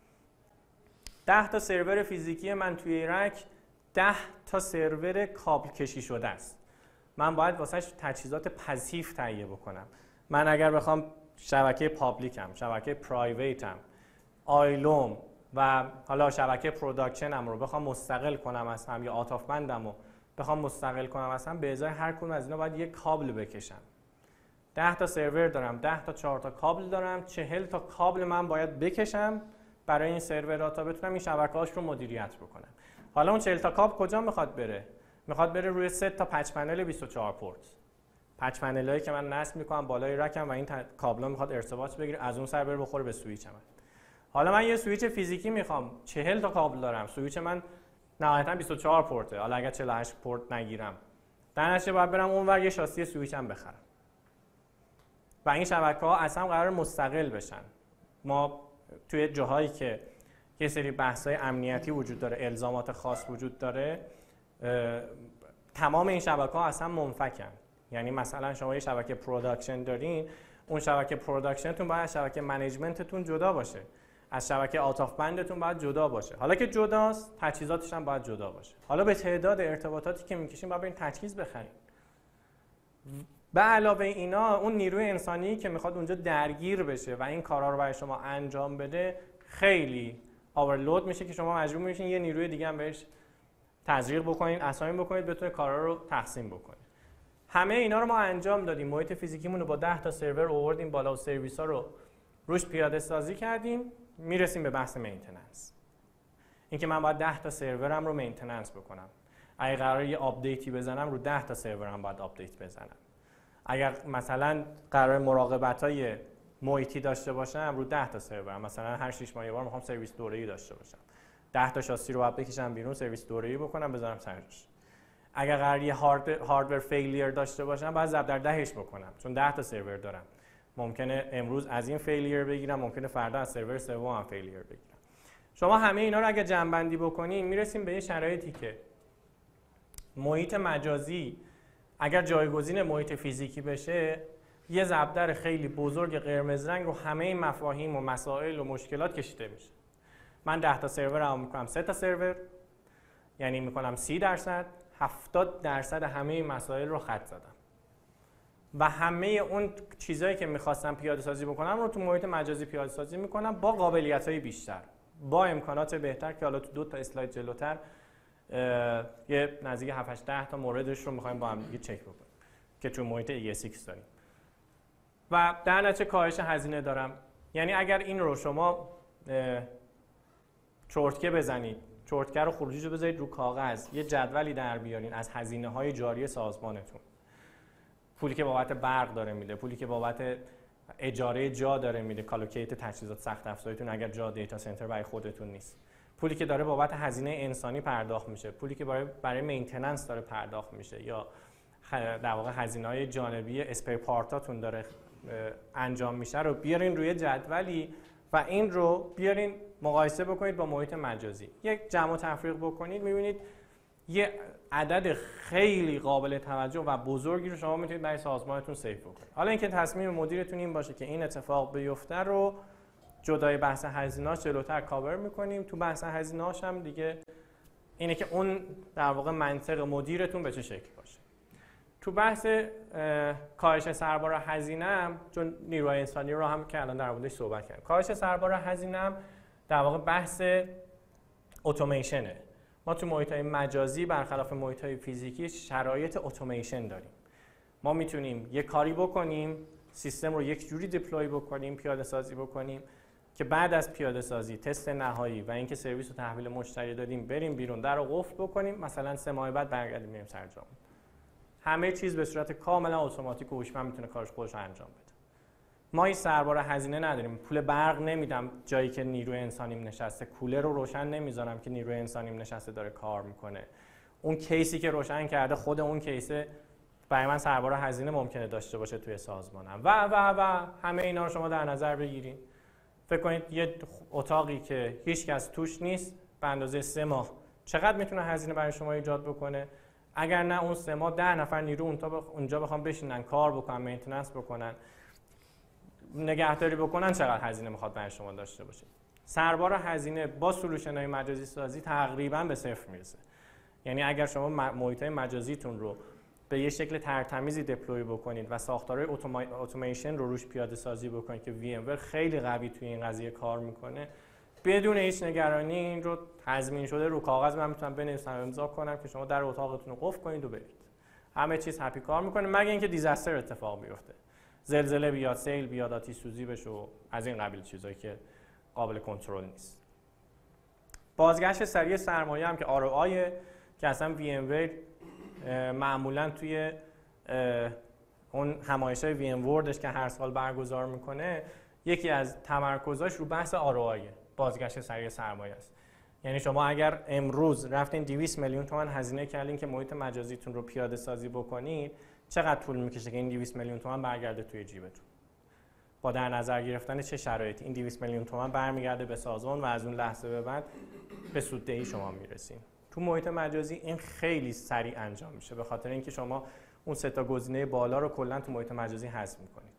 10 تا سرور فیزیکی من توی ایرک 10 تا سرور کابل کشی شده است. من باید واسهش تجهیزات پسیو تهیه بکنم. من اگر بخوام شبکه پابلیکم، شبکه پرایویتم، آیلوم و حالا شبکه پروداکشنم رو بخوام مستقل کنم از هم، یا آت آف بندم رو بخوام مستقل کنم از هم، به ازای هر کدوم از اینا باید یک کابل بکشم. 10 تا سرور دارم، 10 تا 4 تا کابل دارم، 40 تا کابل من باید بکشم برای این سرورها تا بتونم این شبکه‌هاش رو مدیریت بکنم. حالا اون 40 تا کابل کجا میخواد بره؟ میخواد بره روی 3 تا پچ پنل 24 پورت. پچ پنلایی که من نصب میکنم بالای رکم و این کابلا میخواد ارتباط بگیره، از اون سر بره بخوره به سوئیچ من. حالا من یه سوئیچ فیزیکی میخوام، 40 تا کابل دارم، سوئیچ من نهایتا 24 پورته، حالا اگر 48 پورت نگیرم، در نتیجه باید برم اونور یه شاسی سوئیچ هم بخرم. و این شبکه‌ها اصلا قرار مستقل بشن. ما توی جاهایی که یه سری بحث‌های امنیتی وجود داره، الزامات خاص وجود داره، تمام این شبکه‌ها اصلا منفکن. یعنی مثلا شما یه شبکه پروداکشن دارین، اون شبکه پروداکشنتون باید از شبکه منیجمنتتون جدا باشه، از شبکه آت آف بندتون باید جدا باشه. حالا که جداست، تجهیزاتش هم باید جدا باشه. حالا به تعداد ارتباطاتی که میکشیم باید بریم تجهیز بخریم. به علاوه اینا، اون نیروی انسانی که میخواد اونجا درگیر بشه و این کارا رو برای شما انجام بده خیلی اورلود میشه که شما مجبور میشین یه نیروی دیگه هم بهش تزریق بکنین، اساین بکنید، بتونه کارا رو تقسیم بکنه. همه اینا رو ما انجام دادیم. محیط فیزیکیمون رو با 10 تا سرور آوردیم بالا و سرویس‌ها رو روش پیاده سازی کردیم. میرسیم به بحث مینتیننس. اینکه من باید 10 تا سرورم رو مینتیننس بکنم. اگه قراره یه آپدیتی بزنم، رو 10 تا سرورم باید آپدیت بزنم. اگر مثلا قرار مراقبت‌های محیطی داشته باشم، رو 10 تا سرورم، مثلا هر 6 ماه یه بار میخوام سرویس دوره‌ای داشته باشم. 10 تا شاسی رو باید بکشم بیرون، سرویس دوره‌ای بکنم، بذارم سرش. اگر قرار یه هاردور فیلیر داشته باشم، باید ضرب در 10ش بکنم، چون 10 تا سرور دارم. ممکنه امروز از این فیلیر بگیرم، ممکنه فردا از سرور سوم هم فیلیر بگیرم. شما همه اینا رو اگه جمع‌بندی بکنین، میرسیم به یه شرایطی که محیط مجازی اگر جایگزین محیط فیزیکی بشه، یه ضربدر خیلی بزرگ قرمز رنگ رو همه این مفاهیم و مسائل و مشکلات کشیده میشه. من 10 تا سرور رو میکنم 3 تا سرور، یعنی میکنم 30%، 70% همه این مسائل رو خط زدم و همه اون چیزایی که میخواستم پیاده سازی بکنم رو تو محیط مجازی پیاده سازی میکنم با قابلیت‌های بیشتر، با امکانات بهتر که حالا تو 2 تا اسلاید جلوتر یه نزدیک 7-8 تا موردش رو می‌خوایم با هم دیگه چک بکنیم که تو محیط ESX داریم. و در نتیجه کاهش هزینه دارم. یعنی اگر این رو شما چرتکه بزنید، چرتکه رو خروجیش رو بذارید رو کاغذ، یه جدولی در بیارین از هزینه‌های جاری سازمانتون، پولی که بابت برق داره میده، پولی که بابت اجاره جا داره میده، کالوکیت تجهیزات سخت افزاریتون اگر جا دیتا سنتر برای خودتون نیست، پولی که داره بابت هزینه انسانی پرداخت میشه، پولی که برای مینتیننس داره پرداخت میشه، یا در واقع هزینه‌های جانبی اسپیر پارتاتون داره انجام میشه، رو بیارین روی جدولی و این رو بیارین مقایسه بکنید با محیط مجازی. یک جمع و تفریق بکنید، میبینید یه عدد خیلی قابل توجه و بزرگی رو شما میتونید برای سازمانتون سیو بکنید. حالا اینکه تصمیم مدیرتون این باشه که این اتفاق بیفته رو جدای بحث هزینه‌اش جلوتر کاور میکنیم. تو بحث هزینه‌اش هم دیگه اینه که اون در واقع منطق مدیرتون به چه شکل باشه. تو بحث کاهش سربار هزینه هم، چون نیروی انسانی رو هم که الان در موردش صحبت کردیم، کاهش سربار هزینه هم در واقع بحث اتوماسیونه. ما تو محیط‌های مجازی برخلاف محیط‌های فیزیکی شرایط اتوماسیون داریم. ما میتونیم یه کاری بکنیم، سیستم رو یک جوری دیپلوی بکنیم، پیاده سازی بکنیم که بعد از پیاده سازی، تست نهایی و اینکه سرویس رو تحویل مشتری دادیم، بریم بیرون در رو قفل بکنیم، مثلا 3 ماه بعد برگردیم بریم سرجام. همه چیز به صورت کاملا اتوماتیک و هوشمند میتونه کارش خودش رو انجام بده. ما این سربار هزینه نداریم. پول برق نمیدم جایی که نیروی انسانیم نشسته، کولر رو روشن نمیذارم که نیروی انسانیم نشسته داره کار میکنه. اون کیسی که روشن کرده، خود اون کیسه برای من سربار هزینه ممکنه داشته باشه توی سازمانم و همه اینا رو شما در نظر بگیرید. فکر کنید یه اتاقی که هیچ کس توش نیست به اندازه 3 ماه چقدر میتونه هزینه برای شما ایجاد بکنه؟ اگر نه اون 3 ماه 10 نفر نیرو اونجا بخوام بشینن کار بکنن، مینتیننس بکنن، نگهداری بکنن، چقدر هزینه میخواد برای شما داشته باشه؟ سربار هزینه با سولوشن‌های مجازی سازی تقریبا به صفر میرسه. یعنی اگر شما محیط‌های مجازیتون رو به یه شکل ترتمیزی دپلوی بکنید و ساختارهای اتوماسیون رو روش پیاده سازی بکنید که VMware خیلی قوی توی این قضیه کار میکنه، بدون هیچ نگرانی این رو تضمین شده رو کاغذ من میتونم بنویسم امضا کنم که شما در اتاقتون رو قفل کنید و برید. همه چیز هپی کار میکنه مگه اینکه دیزاستر اتفاق بیفته. زلزله بیاد، سیل بیاد، آتش سوزی بشه و از این قبیل چیزایی که قابل کنترل نیست. بازگشت سریع سرمایه هم که ROI که اصلا VMware معمولا توی اون همایش‌های ویم وردش که هر سال برگزار میکنه، یکی از تمرکزاش رو بحث ROI، بازگشت سریع سرمایه است. یعنی شما اگر امروز رفتین 200 میلیون تومان هزینه کردین که محیط مجازیتون رو پیاده سازی بکنید، چقدر طول میکشه که این 200 میلیون تومان برگرده توی جیبتون؟ با در نظر گرفتن چه شرایطی این 200 میلیون تومان برمیگرده به سازمان و از اون لحظه به بعد به سوددهی شما میرسین. تو محیط مجازی این خیلی سریع انجام میشه به خاطر اینکه شما اون 3 تا گزینه بالا رو کلا تو محیط مجازی حذف میکنید.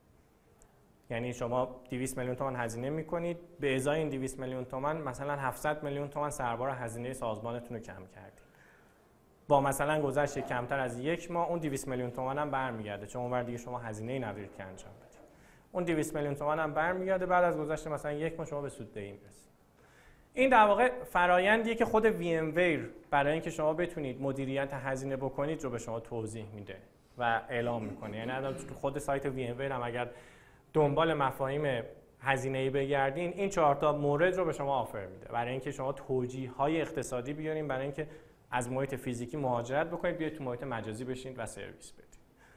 یعنی شما 200 میلیون تومان هزینه میکنید، به ازای این 200 میلیون تومان مثلا 700 میلیون تومان سربار هزینه سازمانتون رو کم کردید. با مثلا گذشت کمتر از 1 ماه اون 200 میلیون تومان هم برمیگرده، چون اونور دیگه شما هزینه‌ای ندارید که انجام بدید. اون 200 میلیون تومان هم برمیگرده، بعد از گذشت مثلا 1 ماه شما به سوددهی میرسید. این در واقع فرآیندیه که خود VMware برای اینکه شما بتونید مدیریت هزینه بکنید رو به شما توضیح میده و اعلام میکنه. یعنی الان تو خود سایت VMware هم اگر دنبال مفاهیم هزینه‌ای بگردین، این 4 تا مورد رو به شما آفر میده برای اینکه شما توجیه‌های اقتصادی بیارین، برای اینکه از محیط فیزیکی مهاجرت بکنید بیاید تو محیط مجازی بشین و سرویس بدید.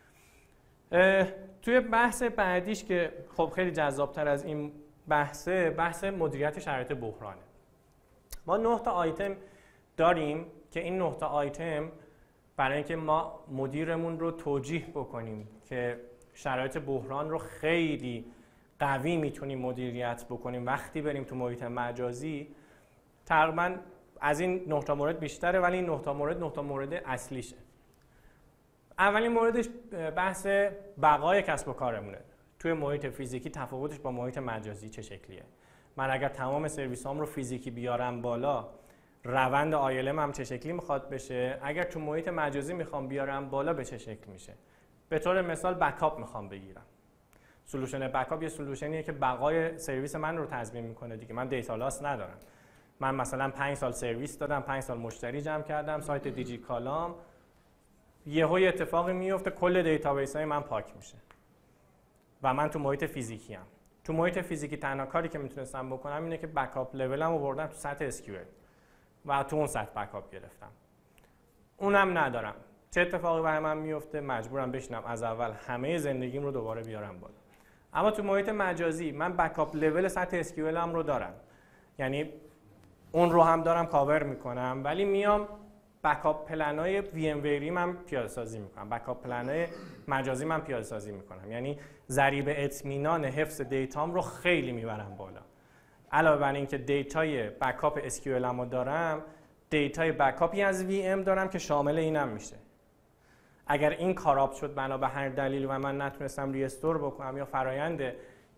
توی بحث بعدیش که خب خیلی جذاب‌تر از این بحث مدیریت شرایط بحرانه. ما 9 تا آیتم داریم که این 9 تا آیتم برای اینکه ما مدیرمون رو توجیه بکنیم که شرایط بحران رو خیلی قوی میتونیم مدیریت بکنیم وقتی بریم تو محیط مجازی، تقریبا از این 9 تا مورد بیشتره، ولی این 9 تا مورد اصلیشه. اولین موردش بحث بقای کسب و کارمونه. توی محیط فیزیکی تفاوتش با محیط مجازی چه شکلیه؟ من اگر تمام سرویسام رو فیزیکی بیارم بالا، روند آیلم هم چه شکلی میخواد بشه؟ اگر تو محیط مجازی میخوام بیارم بالا به چه شکل میشه؟ به طور مثال بکاپ میخوام بگیرم. سولوشن بکاپ یه سولوشنیه که بقای سرویس من رو تضمین میکنه دیگه. من دیتا لاس ندارم. من مثلا 5 سال سرویس دادم، 5 سال مشتری جمع کردم، سایت دیجیکالام، یهو اتفاقی میفته کل دیتابیس های من پاک میشه و من تو محیط فیزیکی ام. تو محیط فیزیکی تنها کاری که میتونستم بکنم اینه که بکاپ لولم رو بردم تو سطح SQL و تو اون سطح بکاپ گرفتم. اونم ندارم. چه اتفاقی برای من میفته؟ مجبورم بشینم از اول همه زندگیم رو دوباره بیارم بالا. اما تو محیط مجازی من بکاپ لول سطح SQL هم رو دارم، یعنی اون رو هم دارم کاور میکنم، ولی میام بکاپ پلن‌های VMware من پیاده سازی میکنم، بکاپ پلن‌های مجازی من پیاده سازی میکنم، یعنی ضریب اطمینان حفظ دیتام رو خیلی میبرم بالا. علاوه بر اینکه دیتای بکاپ SQL رو دارم، دیتای بکاپی از VM دارم که شامل اینم میشه. اگر این کاراپت شد بنا به هر دلیل و من نتونستم ریستور بکنم یا فرایند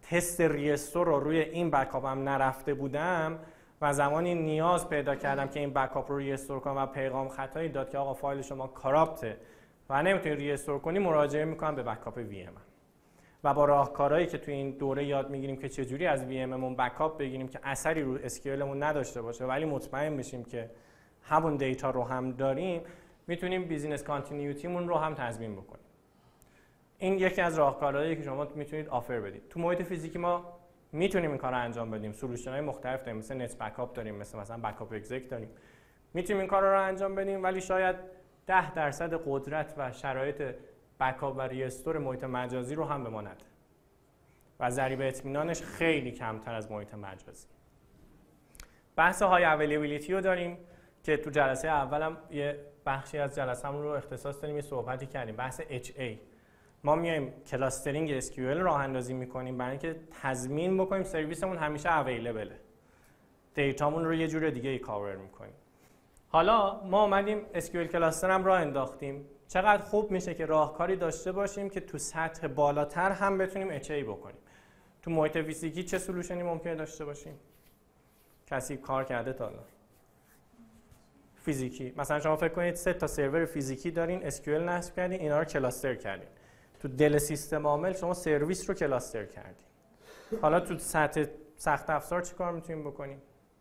تست ریستور رو روی این بکاپم نرفته بودم و زمانی نیاز پیدا کردم که این بکاپ رو ریستور کنم و پیغام خطایی داد که آقا فایل شما کاراپته و نمیتونید ریستور کنی، مراجعه میکنم به بکاپ وی ام و با راهکارهایی که توی این دوره یاد میگیریم که چجوری از وی اممون بکاپ بگیریم که اثری رو اسکیولمون نداشته باشه ولی مطمئن بشیم که همون دیتا رو هم داریم، میتونیم بیزینس کانتینیوتیمون رو هم تضمین بکنیم. این یکی از راهکارهایی که شما میتونید آفر بدید. تو محیط فیزیکی ما میتونیم این کار رو انجام بدیم. سولوشن‌های مختلف داریم، مثل نت بکاپ داریم، مثلا بکاپ اگزیک داریم. میتونیم این کار رو انجام بدیم ولی شاید 10% قدرت و شرایط بکاپ و ریستور محیط مجازی رو هم به ما نده. و ضریب اطمینانش خیلی کمتر از محیط مجازی. بحث های اویلیبیلیتی رو داریم که تو جلسه اولم یه بخشی از جلسه‌مون رو اختصاص دادیم، یه صحبتی کردیم. بحث HA. ما میایم کلاسترینگ SQL راه اندازی میکنیم برای اینکه تضمین بکنیم سرویسمون همیشه اویلیبله. دیتامون رو یه جور دیگه ای کاور میکنیم. حالا ما اومدیم SQL کلاستر هم راه انداختیم. چقدر خوب میشه که راهکاری داشته باشیم که تو سطح بالاتر هم بتونیم HA بکنیم. تو محیط فیزیکی چه سولوشنی ممکنه داشته باشیم؟ کسی کار کرده تا الان؟ فیزیکی مثلا شما فکر کنید 3 تا سرور فیزیکی دارین، SQL نصب کردین، اینا رو کلاستر کردین. تو دل سیستم عامل شما سرویس رو کلاستر کردین. حالا تو سطح سخت افزار چی کار میتونیم بکنیم؟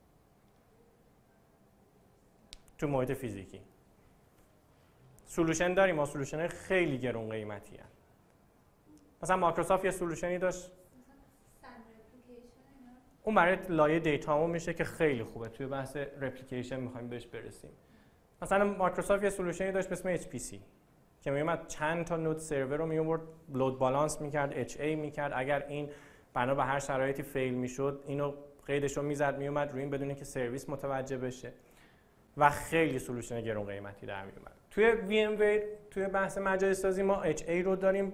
تو محیط فیزیکی سولوشن داریم، ما سولوشن خیلی گرون قیمتی هست. مثلا مایکروسافت یه سولوشنی داشت، اون برای لایه دیتامون میشه که خیلی خوبه. توی بحث رپلیکیشن میخوایم بهش برسیم. مثلا مایکروسافت یه سولوشنی داشت به اسم HPC که میومد چند تا نود سرور رو میورد لود بالانس میکرد، HA میکرد. اگر این بنا به هر شرایطی فیل میشد اینو قیدش رو میزد میومد روی این بدون که سرویس متوجه بشه و خیلی سولوشن گرون قیمتی در میومد. توی VMware توی بحث مجازی سازی ما HA رو داریم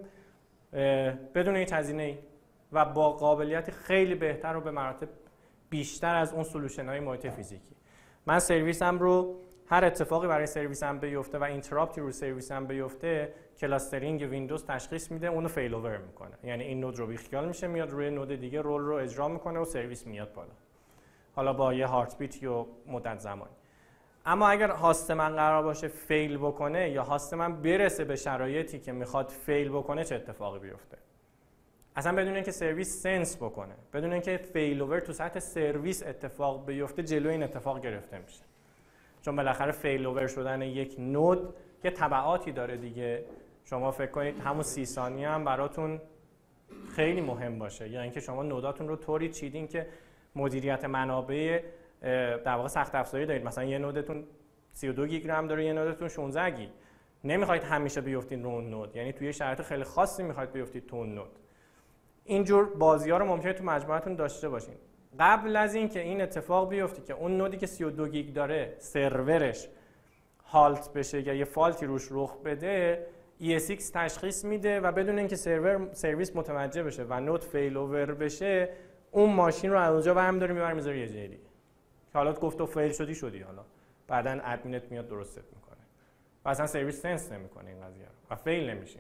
بدون هیچ هزینه‌ای و با قابلیت خیلی بهتر و به مراتب بیشتر از اون سولوشن‌های محیط فیزیکی. من سرویسم رو هر اتفاقی برای سرویسم بیفته و اینتراپتی رو سرویسم بیفته، کلاسترینگ ویندوز تشخیص میده، اونو فیل اوور میکنه. یعنی این نود رو بیخیال میشه، میاد روی نود دیگه رول رو اجرا میکنه و سرویس میاد بالا. حالا با یه هارت بیت یا مدت زمانی. اما اگر هاست من قرار باشه فیل بکنه یا هاست من برسه به شرایطی که میخواد فیل بکنه، چه اتفاقی بیفته؟ اصلا بدون اینکه سرویس سنس بکنه، بدون اینکه فیل اوور تو سطح سرویس اتفاق بیفته، جلوی این اتفاق گرفته میشه. چون بالاخره فیل اوور شدن یک نود یه تبعاتی داره دیگه. شما فکر کنید همون 30 ثانیه هم براتون خیلی مهم باشه، یا اینکه شما نوداتون رو طوری چیدین که مدیریت منابع در واقع سخت افزاری دارید. مثلا یه نودتون 32 گیگ رم داره، یه نودتون 16 گیگ. نمیخواید همیشه بیافتین رو اون نود، یعنی توی شرایط خیلی خاصی میخواید بیافتید تو اون نود. اینجور بازی‌ها رو ممکنه تو مجموعتون داشته باشین. قبل از این که این اتفاق بیفته که اون نودی که 32 گیگ داره سرورش هالت بشه یا یه فالتی روش رخ بده، ESX تشخیص میده و بدون اینکه سرویس متوجه بشه و نود فیل اوور بشه، اون ماشین رو از اونجا برمی‌داره میبره میذاره یه جای دیگه. که حالا گفت تو فیل شدی، حالا بعدن ادمینت میاد درستت میکنه و اصلا سرویس سنس نمیکنه این قضیه و فیل نمیشه.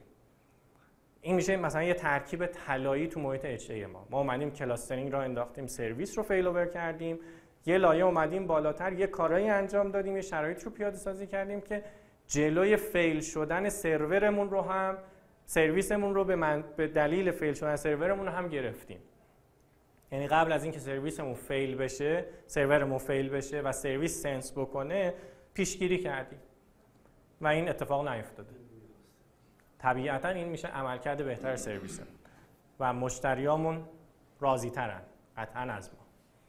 این میشه مثلا یه ترکیب طلایی تو محیط HA ما اومدیم کلاسترینگ را انداختیم، سرویس رو فیل اوور کردیم، یه لایه اومدیم بالاتر، یه کارایی انجام دادیم، یه شرایط رو پیاده سازی کردیم که جلوی فیل شدن سرورمون رو هم، سرویسمون رو به دلیل فیل شدن سرورمون هم گرفتیم. یعنی قبل از اینکه سرویسمون فیل بشه، سرورمون فیل بشه و سرویس سنس بکنه، پیشگیری کردیم و این اتفاق نیفتاده. طبیعتاً این میشه عملکرد بهتر سرویسمون و مشتریامون راضی ترن قطعاً از ما.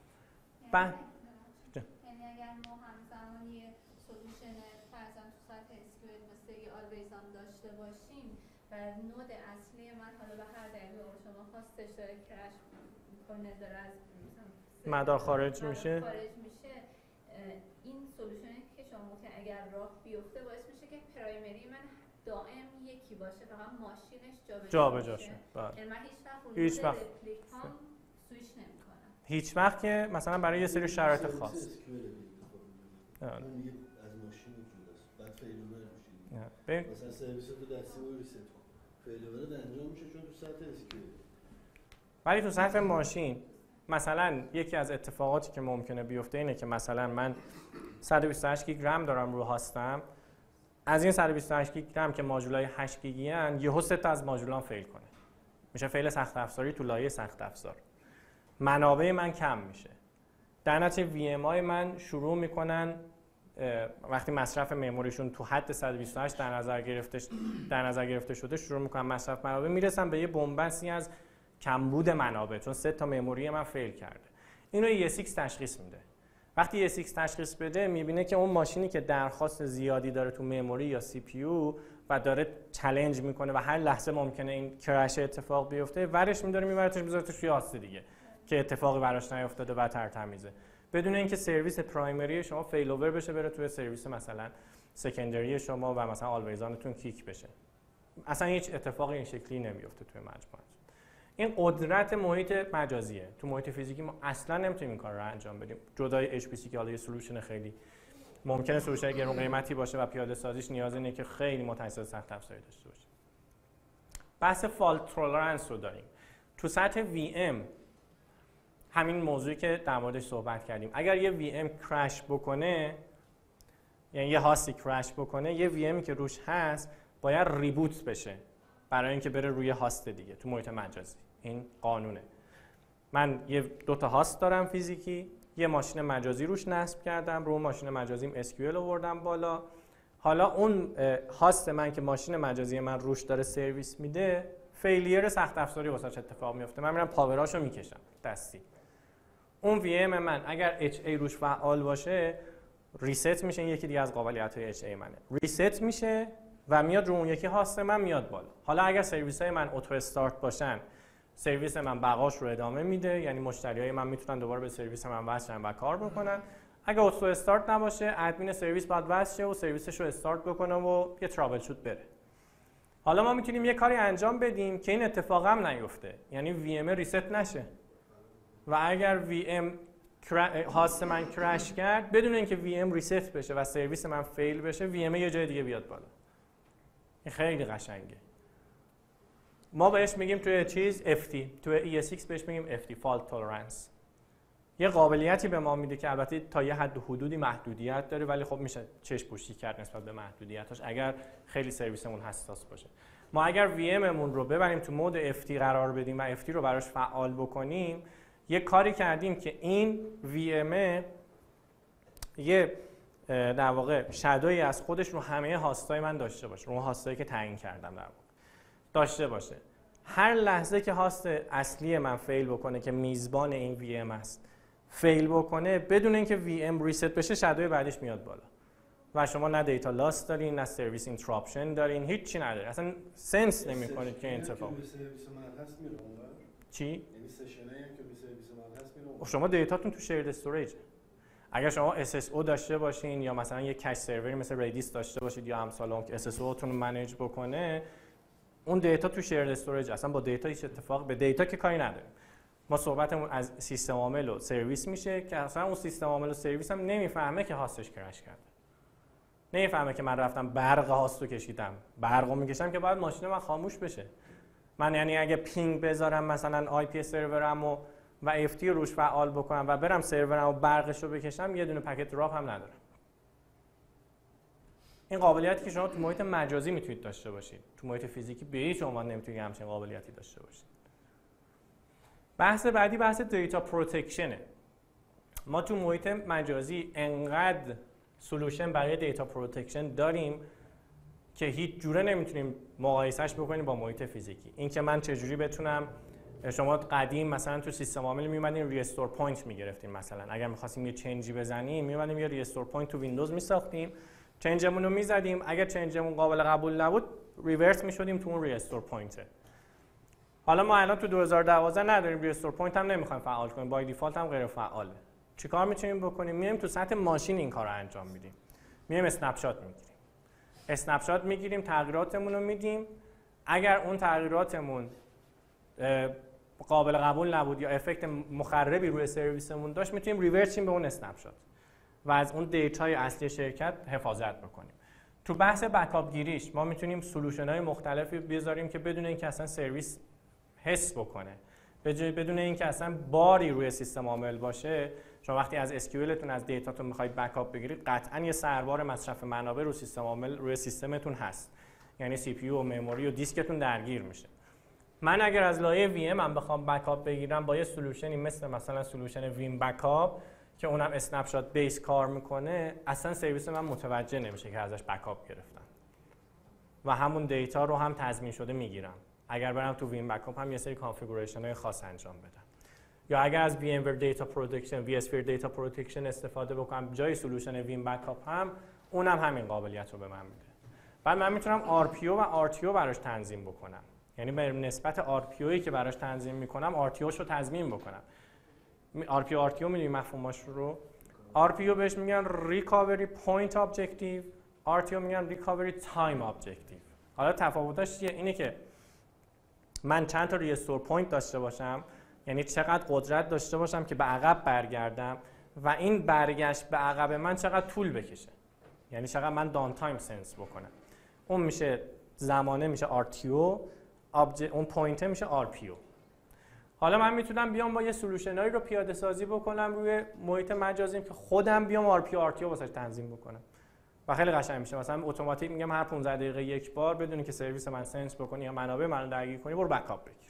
یعنی اگر ما همزمان یه سولوشن فرضاً تو سطح SQL مثل یه آلویزان داشته باشیم و نود اصلی من حالا به هر دلیلی شما خواستش داره کرش میکنه، داره از مدار خارج میشه، این سولوشنی که شما که اگر راه بیفته باعث میشه که پرایمری من دائم یکی باشه، فقط ماشینش جابجا شه. یعنی من هیچ وقت رپلیکام سویچ نمی‌کنم. هیچ وقت که مثلا برای یه سری شرایط خاص از ماشین جداست، بعد فیل اوور میشه. مثلا سرویس تو دستی رو ریست کن، فیل اوور انجام میشه چون تو سطح اسکیل. ولی تو سطح ماشین مثلا یکی از اتفاقاتی که ممکنه بیفته اینه که مثلا من 128 گیگ رم دارم رو هاستم، از این 128 گیگ رم که ماژولای 8 گیگی ان یهو 3 تا از ماژولام فیل کنه، میشه فیل سخت افزاری تو لایه سخت افزار، منابع من کم میشه، در نتیجه وی ام آی من شروع میکنن وقتی مصرف مموریشون تو حد 128 در نظر گرفته شده شروع میکنن مصرف منابع، میرسن به یه بنبستی از کمبود منابع چون 3 تا مموری من فیل کرده. اینو ESX تشخیص میده. وقتی ESX تشخیص بده میبینه که اون ماشینی که درخواست زیادی داره تو مموری یا CPU و داره چالش میکنه و هر لحظه ممکنه این کرش اتفاق بیفته، ورش میداره میبرتش میذارتش توی هاست دیگه که اتفاقی براش نیافتاده و ترتمیزه، بدون اینکه سرویس پرایمری شما فیل اوور بشه بره توی سرویس مثلا سکندری شما و مثلا آلویزانتون کیک بشه. اصلا هیچ اتفاقی این شکلی نمیفته توی مجموعه. این قدرت محیط مجازیه. تو محیط فیزیکی ما اصلا نمیتونیم این کار رو انجام بدیم. جدای HPC که حالا یه سولوشن خیلی ممکنه سولوشن گرون قیمتی باشه و پیاده سازیش نیاز اینه که خیلی متخصص سخت افزاری داشته باشه. بحث فالت تولرنس رو داریم. تو سطح VM همین موضوعی که در موردش صحبت کردیم، اگر یه VM کرش بکنه، یعنی یه هاستی کرش بکنه، یه VMی که روش هست باید ریبوت بشه برای اینکه بره روی هاست دیگه تو محیط مجازی. این قانونه. من یه 2 تا هاست دارم فیزیکی، یه ماشین مجازی روش نصب کردم، رو ماشین مجازیم SQL آوردم بالا. حالا اون هاست من که ماشین مجازی من روش داره سرویس میده، فیلیر سخت افزاری واسش اتفاق میفته. من میرم پاوراشو میکشم دستی. اون VM من اگر HA روش فعال باشه، ریست میشه، یکی دیگه از قابلیت‌های HA منه. ریست میشه و میاد رو اون یکی هاست من میاد بالا. حالا اگر سرویس‌های من اتو استارت باشن، سرویس من بقاش رو ادامه میده، یعنی مشتریای من میتونن دوباره به سرویس من وصل شن و کار بکنن. اگر اتو استارت نباشه، ادمین سرویس باید وصل شه و سرویسش رو استارت بکنه و یه ترابل شوت بره. حالا ما میتونیم یه کاری انجام بدیم که این اتفاق هم نیفته، یعنی VM ریست نشه. و اگر VM هاست من کرش کرد، بدون اینکه VM ریست بشه و سرویس من فیل بشه، VM یه جای دیگه بیاد بالا. این خیلی قشنگه. ما بهش میگیم توی چیز FT، توی ESX بهش میگیم FT Fault Tolerance. یه قابلیتی به ما میده که البته تا یه حد و حدودی محدودیت داره، ولی خب میشه چشم پوشی کرد نسبت به محدودیتاش اگر خیلی سرویسمون حساس باشه. ما اگر VMمون رو ببریم تو مود FT قرار بدیم و FT رو براش فعال بکنیم، یه کاری کردیم که این VM یه در واقع شادویی از خودش رو همه هاستای من داشته باشه، رو هاستایی که تعیین کردم در واقع داشته باشه. هر لحظه که هاست اصلی من فیل بکنه که میزبان این VM است، فیل بکنه، بدون اینکه VM ریست بشه، شادوی بعدش میاد بالا و شما نه دیتا لاس دارین، نه سرویس اینتراپشن دارین، هیچی ندارین، اصلا سنس نمی‌کنید که این اتفاق. چی؟ یعنی سشنایی هم که به سرویس من هست میره. شما دیتاتون تو شیرد استوریج. اگر شما SSO داشته باشین یا مثلا یه کش سروری مثل ریدیس داشته باشید یا امثال اون که SSO تون رو منیج بکنه، اون دیتا تو شیرد استوریج. اصلا با دیتا هیچ اتفاق، به دیتا که کاری نداریم. ما صحبتمون از سیستم عامل و سرویس میشه که اصلا اون سیستم عامل و سرویس هم نمیفهمه که هاستش کرش کرده. نمیفهمه که من رفتم برق هاستو کشیدم. برقو میکشم که باید ماشین من خاموش بشه. من یعنی اگه پینگ بذارم مثلا IP سرورم و FT روش فعال بکنم و برم سرورم و برقش رو بکشم، یه دونه پکت دراپ هم ندارم. این قابلیتی که شما تو محیط مجازی میتونید داشته باشید، تو محیط فیزیکی به هیچ عنوان نمیتونید همچین قابلیتی داشته باشید. بحث بعدی بحث دیتا پروتکشنه. ما تو محیط مجازی انقدر سولوشن برای دیتا پروتکشن داریم که هیچ جوره نمیتونیم مقایسهش بکنیم با محیط فیزیکی. این که من چجوری بتونم، شما قدیم مثلا تو سیستم عامل میومدین ریستور پوینت میگرفتیم، مثلا اگر می‌خواستیم یه چنجی بزنیم میومدیم یه ریستور پوینت تو ویندوز میساختیم، چنجمون رو میزدیم، اگر چنجمون قابل قبول نبود ریورس میشدیم تو اون ریستور پوینت. حالا ما الان تو 2012 نداریم ریستور پوینت، هم نمیخوایم فعال کنیم، بای دیفالت هم غیر فعاله. چیکار میتونیم بکنیم؟ میایم تو سطح ماشین این کارو انجام میدیم. میایم اسنپ شات میگیریم. اسنپ شات میگیریم، تغییراتمون رو میدیم. اگر اون تغییراتمون قابل قبول نبود یا افکت مخربی روی سرویسمون داشت، میتونیم ریورسیم به اون اسنپ شات و از اون دیتای اصلی شرکت حفاظت بکنیم. تو بحث بکاپ گیریش ما میتونیم سولوشن‌های مختلفی بذاریم که بدون اینکه اصلا سرویس حس بکنه بدون اینکه اصلا باری روی سیستم عامل باشه. شما وقتی از اسکیولتون از دیتاتون میخواید بکاپ بگیرید قطعا یه سربار مصرف منابع رو سیستم عامل روی سیستمتون هست، یعنی سی پی یو و مموری و دیسکتون درگیر میشه. من اگر از لایه وی ام هم بخوام بکاپ بگیرم با یه سولوشنی مثلا سولوشن ویم بکاپ که اونم اسنپ شات بیس کار میکنه، اصلا سرویس من متوجه نمیشه که ازش بکاپ گرفتم و همون دیتا رو هم تضمین شده میگیرم. اگر برم تو ویم بکاپ هم یه سری کانفیگوریشن های خاص انجام بدم، یا اگر از VMware دیتا پروتکشن vSphere دیتا پروتکشن استفاده بکنم جای سولوشن ویم بکاپ هم، اونم همین قابلیت رو به من میده. بعد من میتونم RPO و RTO براش تنظیم بکنم، یعنی به نسبت RPOیی که براش تنظیم میکنم RTOش رو تضمین بکنم. RPO RTO میدونی مفهوماش رو؟ RPO بهش میگن Recovery Point Objective، RTO میگن Recovery Time Objective. حالا تفاوتش چیه؟ اینه که من چند تا ریستور پوینت داشته باشم، یعنی چقدر قدرت داشته باشم که به عقب برگردم و این برگشت به عقب من چقدر طول بکشه، یعنی چقدر من دان تایم سنس بکنم. اون میشه زمانه، میشه RTO، اون پوینته میشه RPO. حالا من میتونم بیام با یه سولوشنایی رو پیاده سازی بکنم روی محیط مجازیم که خودم بیام RPO RTO واسش تنظیم بکنم و خیلی قشنگ میشه. مثلا اتوماتیک میگم هر 15 دقیقه یک بار بدون که سرویس من سنس بکنی یا منابع منو درگیر کنی برو بکاپ بگیر،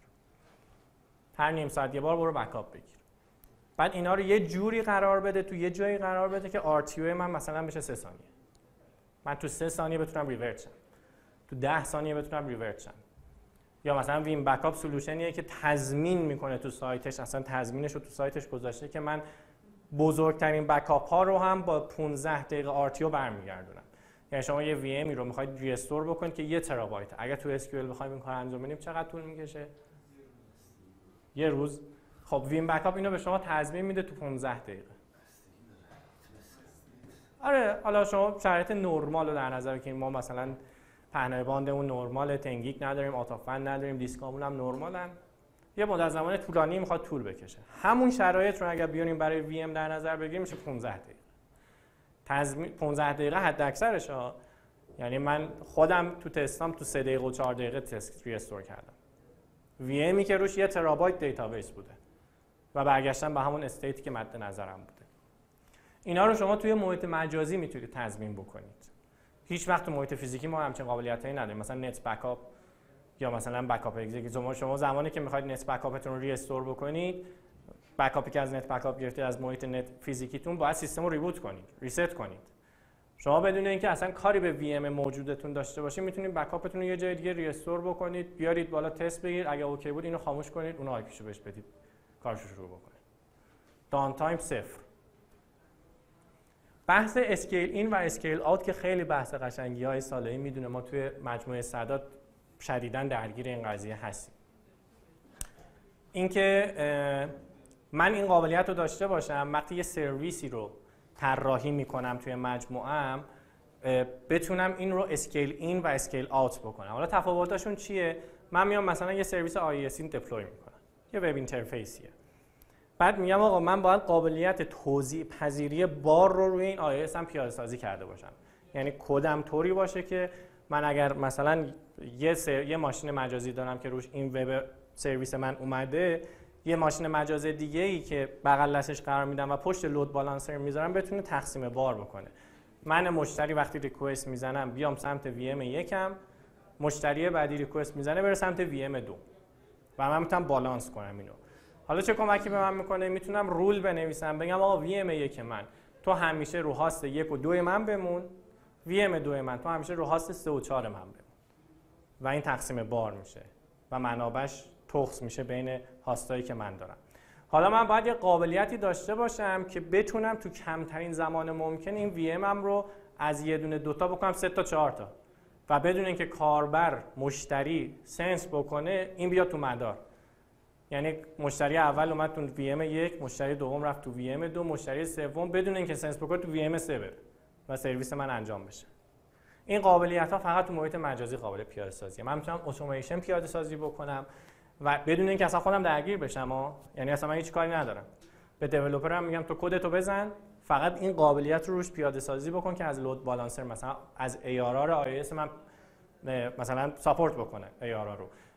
هر نیم ساعت یه بار برو بکاپ بگیر. بعد اینا رو یه جوری قرار بده، تو یه جایی قرار بده که RTO من مثلا بشه 3 ثانیه، من تو 3 ثانیه بتونم ریورت شم، تو 10 ثانیه بتونم ریورت شم. یا مثلا ویم بکاپ سولوشنیه که تضمین میکنه تو سایتش، اصلا تضمینش رو تو سایتش گذاشته که من بزرگترین بکاپ ها رو هم با 15 دقیقه RTO برمیگردونم. یعنی شما یه وی امی رو میخواید ریستور بکنید که 1 ترابایت، اگر تو اس کیو ال بخوایم این کار انجام بدیم چقدر طول میکشه؟ یه روز. خب ویم بکاپ اینو به شما تضمین میده تو 15 دقیقه. آره، حالا شما شرایط نرمال رو در نظر بگیرید، ما مثلا پهنای باندمون نرماله، تنگیک نداریم، آتافن نداریم، دیسکامون هم نرمالن، یه مدت زمان طولانی میخواد طول بکشه. همون شرایط رو اگر بیاریم برای وی ام در نظر بگیریم میشه 15 دقیقه. تضمین 15 دقیقه حد اکثرش ها. یعنی من خودم تو تستام تو 3 دقیقه و 4 دقیقه تست ریستور کردم. وی امی که روش 1 ترابایت دیتابیس بوده و برگشتم به همون استیتی که مد نظرم بوده. اینا رو شما توی محیط مجازی میتونید تضمین بکنید. هیچ وقت تو محیط فیزیکی ما همچین قابلیتایی نداریم. مثلا نت بکاپ یا مثلا بکاپ اگزیکیوت، شما زمانی که میخواید نت بکاپتون رو ریستور بکنید، بکاپی که از نت بکاپ گرفتید از محیط نت فیزیکیتون، باید سیستم رو ریبوت کنید، ریست کنید. شما بدون اینکه اصلا کاری به وی ام موجودتون داشته باشید میتونید بکاپتون رو یه جای دیگه ریستور بکنید، بیارید بالا تست بگیرید، اگه اوکی بود اینو خاموش کنید، اون آی پیشو بهش بدید، کارشو شروع بکنه. دان تایم 0. بحث اسکیل این و اسکیل اوت که خیلی بحث قشنگی‌های ساله‌ای میدونه، ما توی مجموعه سعادت شدیداً درگیر این قضیه هستیم. اینکه من این قابلیت رو داشته باشم وقتی یه سرویسی رو طراحی میکنم توی مجموعه‌ام، بتونم این رو اسکیل این و اسکیل اوت بکنم. حالا تفاوتاشون چیه؟ من میام مثلا یه سرویس IaaS دپلوی میکنم، یه وب اینترفیسیه. بعد میگم آقا من باید قابلیت توزیع پذیری بار رو روی این IaaS هم پیاده سازی کرده باشم. یعنی کدم طوری باشه که من اگر مثلا یه ماشین مجازی دارم که روش این وب سرویس من اومده، یه ماشین مجازی دیگه ای که بغل دستش قرار میدم و پشت لود بالانسر میذارم بتونه تقسیم بار بکنه. من مشتری وقتی ریکوست میزنم بیام سمت وی ام یکم، مشتری بعدی ریکوست میزنه بره سمت وی ام 2 و من میتونم بالانس کنم اینو. حالا چه کمکی به من میکنه؟ میتونم رول بنویسم بگم آقا وی ام یک من تو همیشه رو هاست 1 و 2 من بمون، وی ام 2 من تو همیشه رو هاست 3 و 4 من بمون و این تقسیم بار میشه و منابعش تخص میشه بین هاستایی که من دارم. حالا من باید یه قابلیتی داشته باشم که بتونم تو کمترین زمان ممکن این وی ام رو از یه دونه 2 تا بکنم 3 تا 4 تا و بدون اینکه کاربر مشتری سنس بکنه این بیاد تو مدار. یعنی مشتری اول اومد تو وی ام 1، مشتری دوم رفت تو وی ام 2، مشتری سوم بدون اینکه سنس بکنه تو وی ام 3 بره و سرویس من انجام بشه. این قابلیت‌ها فقط تو محیط مجازی قابل پیاده سازیه. من میتونم اتوماسیون پیاده سازی بکنم و بدون اینکه اصلا خودم درگیر بشم. یعنی اصلا من هیچ کاری ندارم. به دیولپرم میگم تو کدتو بزن، فقط این قابلیت رو روش پیاده سازی بکن که از لود بالانسر مثلا از ARR IaaS من مثلا ساپورت بکنه ARR رو،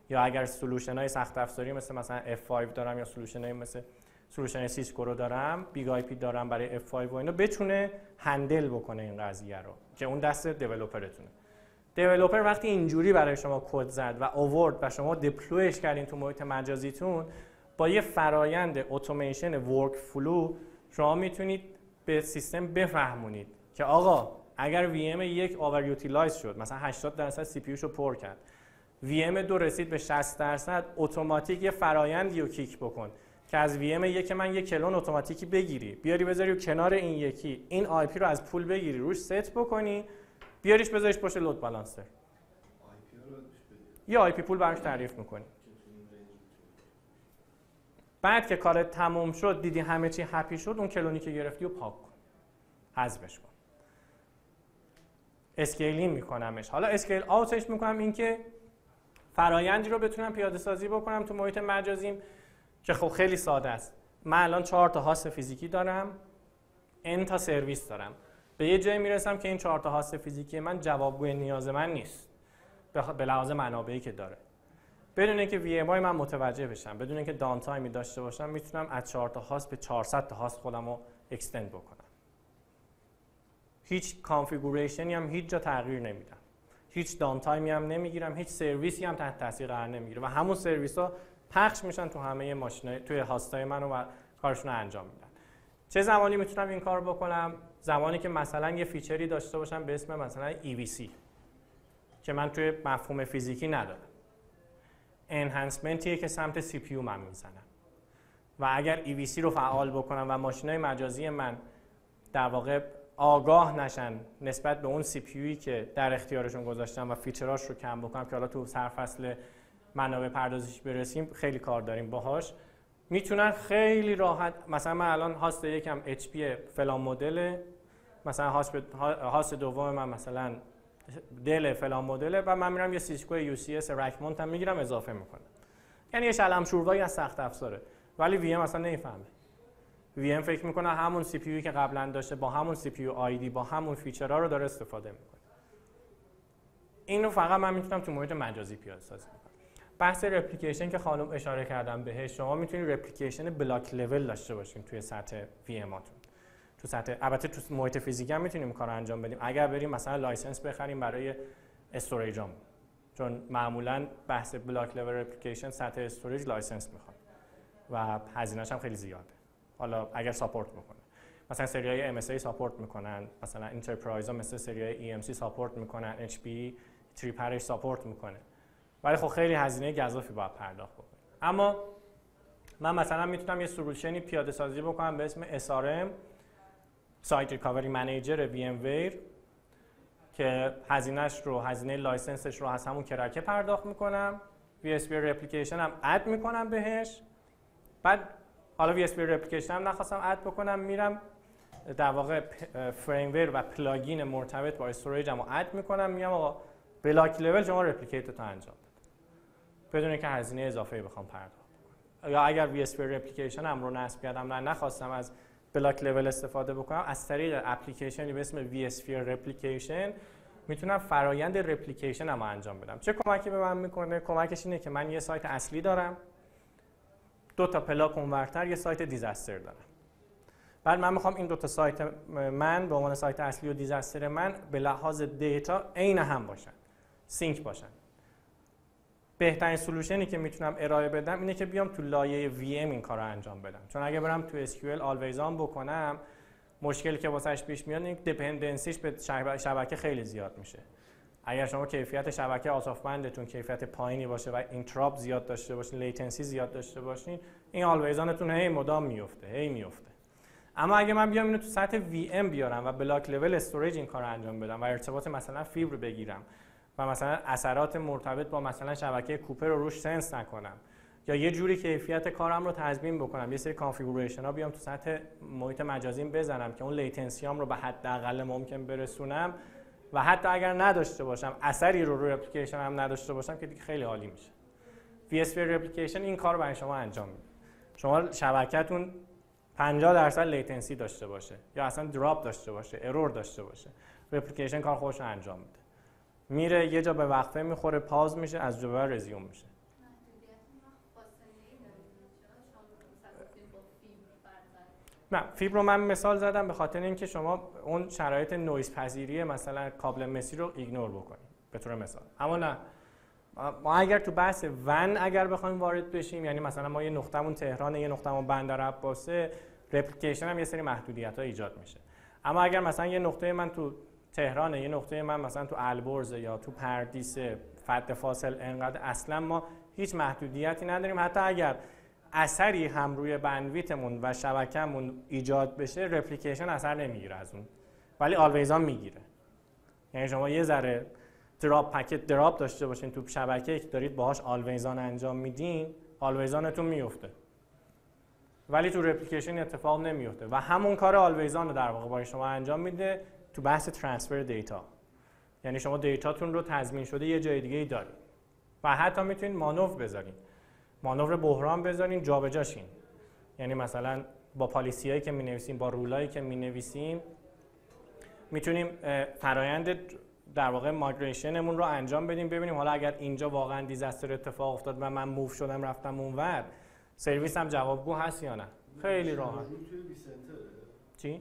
یا اگر سولوشن‌های سخت افزاری مثلا F5 دارم یا سولوشن‌های مثل سولوشن سیسکو رو دارم، بیگ آی پی دارم برای F5 و اینا، بتونه هندل بکنه این قضیه رو که اون دست دیولپرتونه. دیولپر وقتی اینجوری برای شما کد زد و آورد و شما دیپلویش کردین تو محیط مجازیتون، با یه فرایند اتوماسیون ورک فلو شما میتونید به سیستم بفهمونید که آقا اگر VM 1 اوور یوتیلایز شد، مثلا 80% سی پی یوشو پر کرد، VM 2 رسید به 60%، اتوماتیک یه فرایندی رو کیک بکن که از VM 1 من یه کلون اتوماتیکی بگیری، بیاری بذاری کنار این یکی، این آی پی رو از پول بگیری روش ست بکنی، بیاریش بذاریش پشت لود بالانسر. یه آی پی پول براش تعریف میکنی. بعد که کارت تموم شد، دیدی همه چی هپی شد، اون کلونی که گرفتی رو پاک کن، حذفش کن. اسکیلینگ میکنمش. حالا اسکیل آوتش میکنم این که فرایندی رو بتونم پیاده سازی بکنم تو محیط مجازیم که خب خیلی ساده است. من الان 4 تا هاست فیزیکی دارم، n تا سرویس دارم. به یه جایی میرسم که این 4 تا هاست فیزیکی من جوابگوی نیاز من نیست به لحاظ منابعی که داره. بدون اینکه وی ام آی من متوجه بشم، بدون اینکه دان تایمی داشته باشم، میتونم از 4 تا هاست به 400 تا هاست خودم رو اکستند بکنم. هیچ کانفیگوریشنی هم هیچ جا تغییر نمیدم. هیچ دان تایمی هم نمیگیرم، هیچ سرویسی هم تحت تاثیر قرار نمیگیره و همون سرویس ها پخش میشن تو همه ماشینای توی هاستای منو و کارشون رو انجام میدن. چه زمانی میتونم این کار بکنم؟ زمانی که مثلا یه فیچری داشته باشم به اسم مثلا EVC که من توی مفهوم فیزیکی ندارم. انهانسمنتیه که سمت سی پی یو من میزنم و اگر EVC رو فعال بکنم و ماشینای مجازی من در واقع آگاه نشن نسبت به اون سی پی یویی که در اختیارشون گذاشتم و فیچراش رو کم بکنم که حالا تو سرفصل منابع پردازش برسیم خیلی کار داریم باهاش، میتونن خیلی راحت، مثلا من الان هاست یکم HP فلان مدل، مثلا هاست دوم من مثلا دل فلان مدل و من میرم یه سیسکو UCS رک مونت هم میگیرم اضافه میکنم. یعنی یه شلم شوروایی از سخت افزاره، ولی VM اصلا نمیفهمه. VM فکر میکنه همون سی پی یو که قبلا داشته با همون سی پی یو آیدی با همون فیچرها رو داره استفاده میکنه. اینو فقط من میتونم تو محیط مجازی پیاده سازی کنم. بحث رپلیکیشن که خانم اشاره کردم بهش، شما میتونید رپلیکیشن بلاک لول داشته باشین توی سطح VM هاتون. تو سطح البته تو محیط فیزیکی هم میتونیم کارو انجام بدیم. اگر بریم مثلا لایسنس بخریم برای استوریجام، چون معمولا بحث بلاک لول رپلیکیشن سطح استوریج لایسنس میخواد و هزینه‌اش هم خیلی زیاده. حالا اگر ساپورت میکنه، مثلا سریای MSA ساپورت میکنن، مثلا انترپرایز ها مثل سریای EMC ساپورت میکنن، HP تریپرش ساپورت میکنه، ولی خب خیلی هزینه گزافی باید پرداخت بکنه. اما من مثلا میتونم یه سولوشنی پیاده سازی بکنم به اسم SRM سایت ریکاوری منیجر VMware که هزینه لایسنسش رو از همون کرکه پرداخت میکنم، VSphere رپلیکیشن هم اد میکنم بهش. بعد حالا VSphere رپلیکیشن هم نخواستم اد بکنم، میرم در واقع فریمور و پلاگین مرتبط با استوریج هم اد میکنم، میگم آقا بلاک لول شما رپلیکیت تو انجام بده بدون اینکه هزینه اضافه‌ای بخوام پرداخت کنم. یا اگر VSphere رپلیکیشن هم رو نصب کردم نخواستم از بلاک لول استفاده بکنم، از طریق اپلیکیشنی به اسم VSphere رپلیکیشن میتونم فرایند رپلیکیشن هم انجام بدم. چه کمکی به من میکنه؟ کمکش اینه که من یه سایت اصلی دارم، 2 تا پلا کنورتر، یه سایت دیزاستر دارم. بعد من میخوام این 2 تا سایت من به عنوان سایت اصلی و دیزاستر من به لحاظ دیتا عین هم باشن، سینک باشن. بهترین سولوشنی که میتونم ارائه بدم اینه که بیام تو لایه VM این کارو انجام بدم، چون اگه برم تو SQL always on بکنم، مشکلی که واسش پیش میاد این دیپندنسیش به شبکه خیلی زیاد میشه. اگر شما کیفیت شبکه آسافبندتون کیفیت پایینی باشه و اینتراپ زیاد داشته باشین، لیتنسی زیاد داشته باشین، این always onتون هی مدام میفته. اما اگه من بیام اینو تو سطح VM بیارم و بلاک لول استوریج این کارو انجام بدم و ارتباط مثلا فیبر بگیرم و مثلا اثرات مرتبط با مثلا شبکه کوپر رو روش سنس نکنم، یا یه جوری کیفیت کارم رو تضمین بکنم، یه سری کانفیگوریشن ها بیام تو سطح محیط مجازیم بزنم که اون لیتنسیام رو به حداقل ممکن برسونم و حتی اگر نداشته باشم، اثری رو روی اپلیکیشن هم نداشته باشم، که دیگه خیلی عالی میشه. VSphere رپلیکیشن این کار رو برای شما انجام میده. شما شبکه‌تون 50% لیتنسی داشته باشه یا اصلا دراپ داشته باشه، ارور داشته باشه، رپلیکیشن کار خودش رو انجام میده. میره یه جا به وقفه میخوره، پاز میشه، از جا به رزیوم میشه. نه فیبر رو من مثال زدم به خاطر اینکه شما اون شرایط نویز پذیری مثلا کابل مسی رو ایگنور بکنید به طور مثال. اما نه، ما اگر تو بحث ون اگر بخوایم وارد بشیم، یعنی مثلا ما یه نقطمون تهران، یه نقطمون بندر عباسه، رپلیکیشن هم یه سری محدودیت‌ها ایجاد میشه. اما اگر مثلا یه نقطه من تو تهرانه، یه نقطه من مثلا تو البرز یا تو پردیس، فد فاصل انقدر، اصلا ما هیچ محدودیتی نداریم. حتی اگر اثری هم روی بندویتمون و شبکه‌مون ایجاد بشه، رپلیکیشن اثر نمیگیره از اون، ولی آلویزان میگیره. یعنی شما یه ذره پکت دراپ داشته باشین تو شبکه‌ای که دارید باهاش آلویزان انجام میدین، آلویزانتون میفته، ولی تو رپلیکیشن اتفاق نمیفته. و همون کار آلویزان رو در واقع برای شما انجام میده تو بحث ترانسفر دیتا. یعنی شما دیتاتون رو تضمین شده یه جای دیگه ای دارید و حتی میتونید مانور بذارین، مانور بحران بذارین، جابجاشین. یعنی مثلا با پالیسیایی که می‌نویسیم، با رولایی که می‌نویسیم، میتونیم فرآیند در واقع مایگریشنمون رو انجام بدیم، ببینیم حالا اگر اینجا واقعا دیزاستر اتفاق افتاد و من موو شدم رفتم اونور، سرویس هم جوابگو هست یا نه. خیلی راحت. چی؟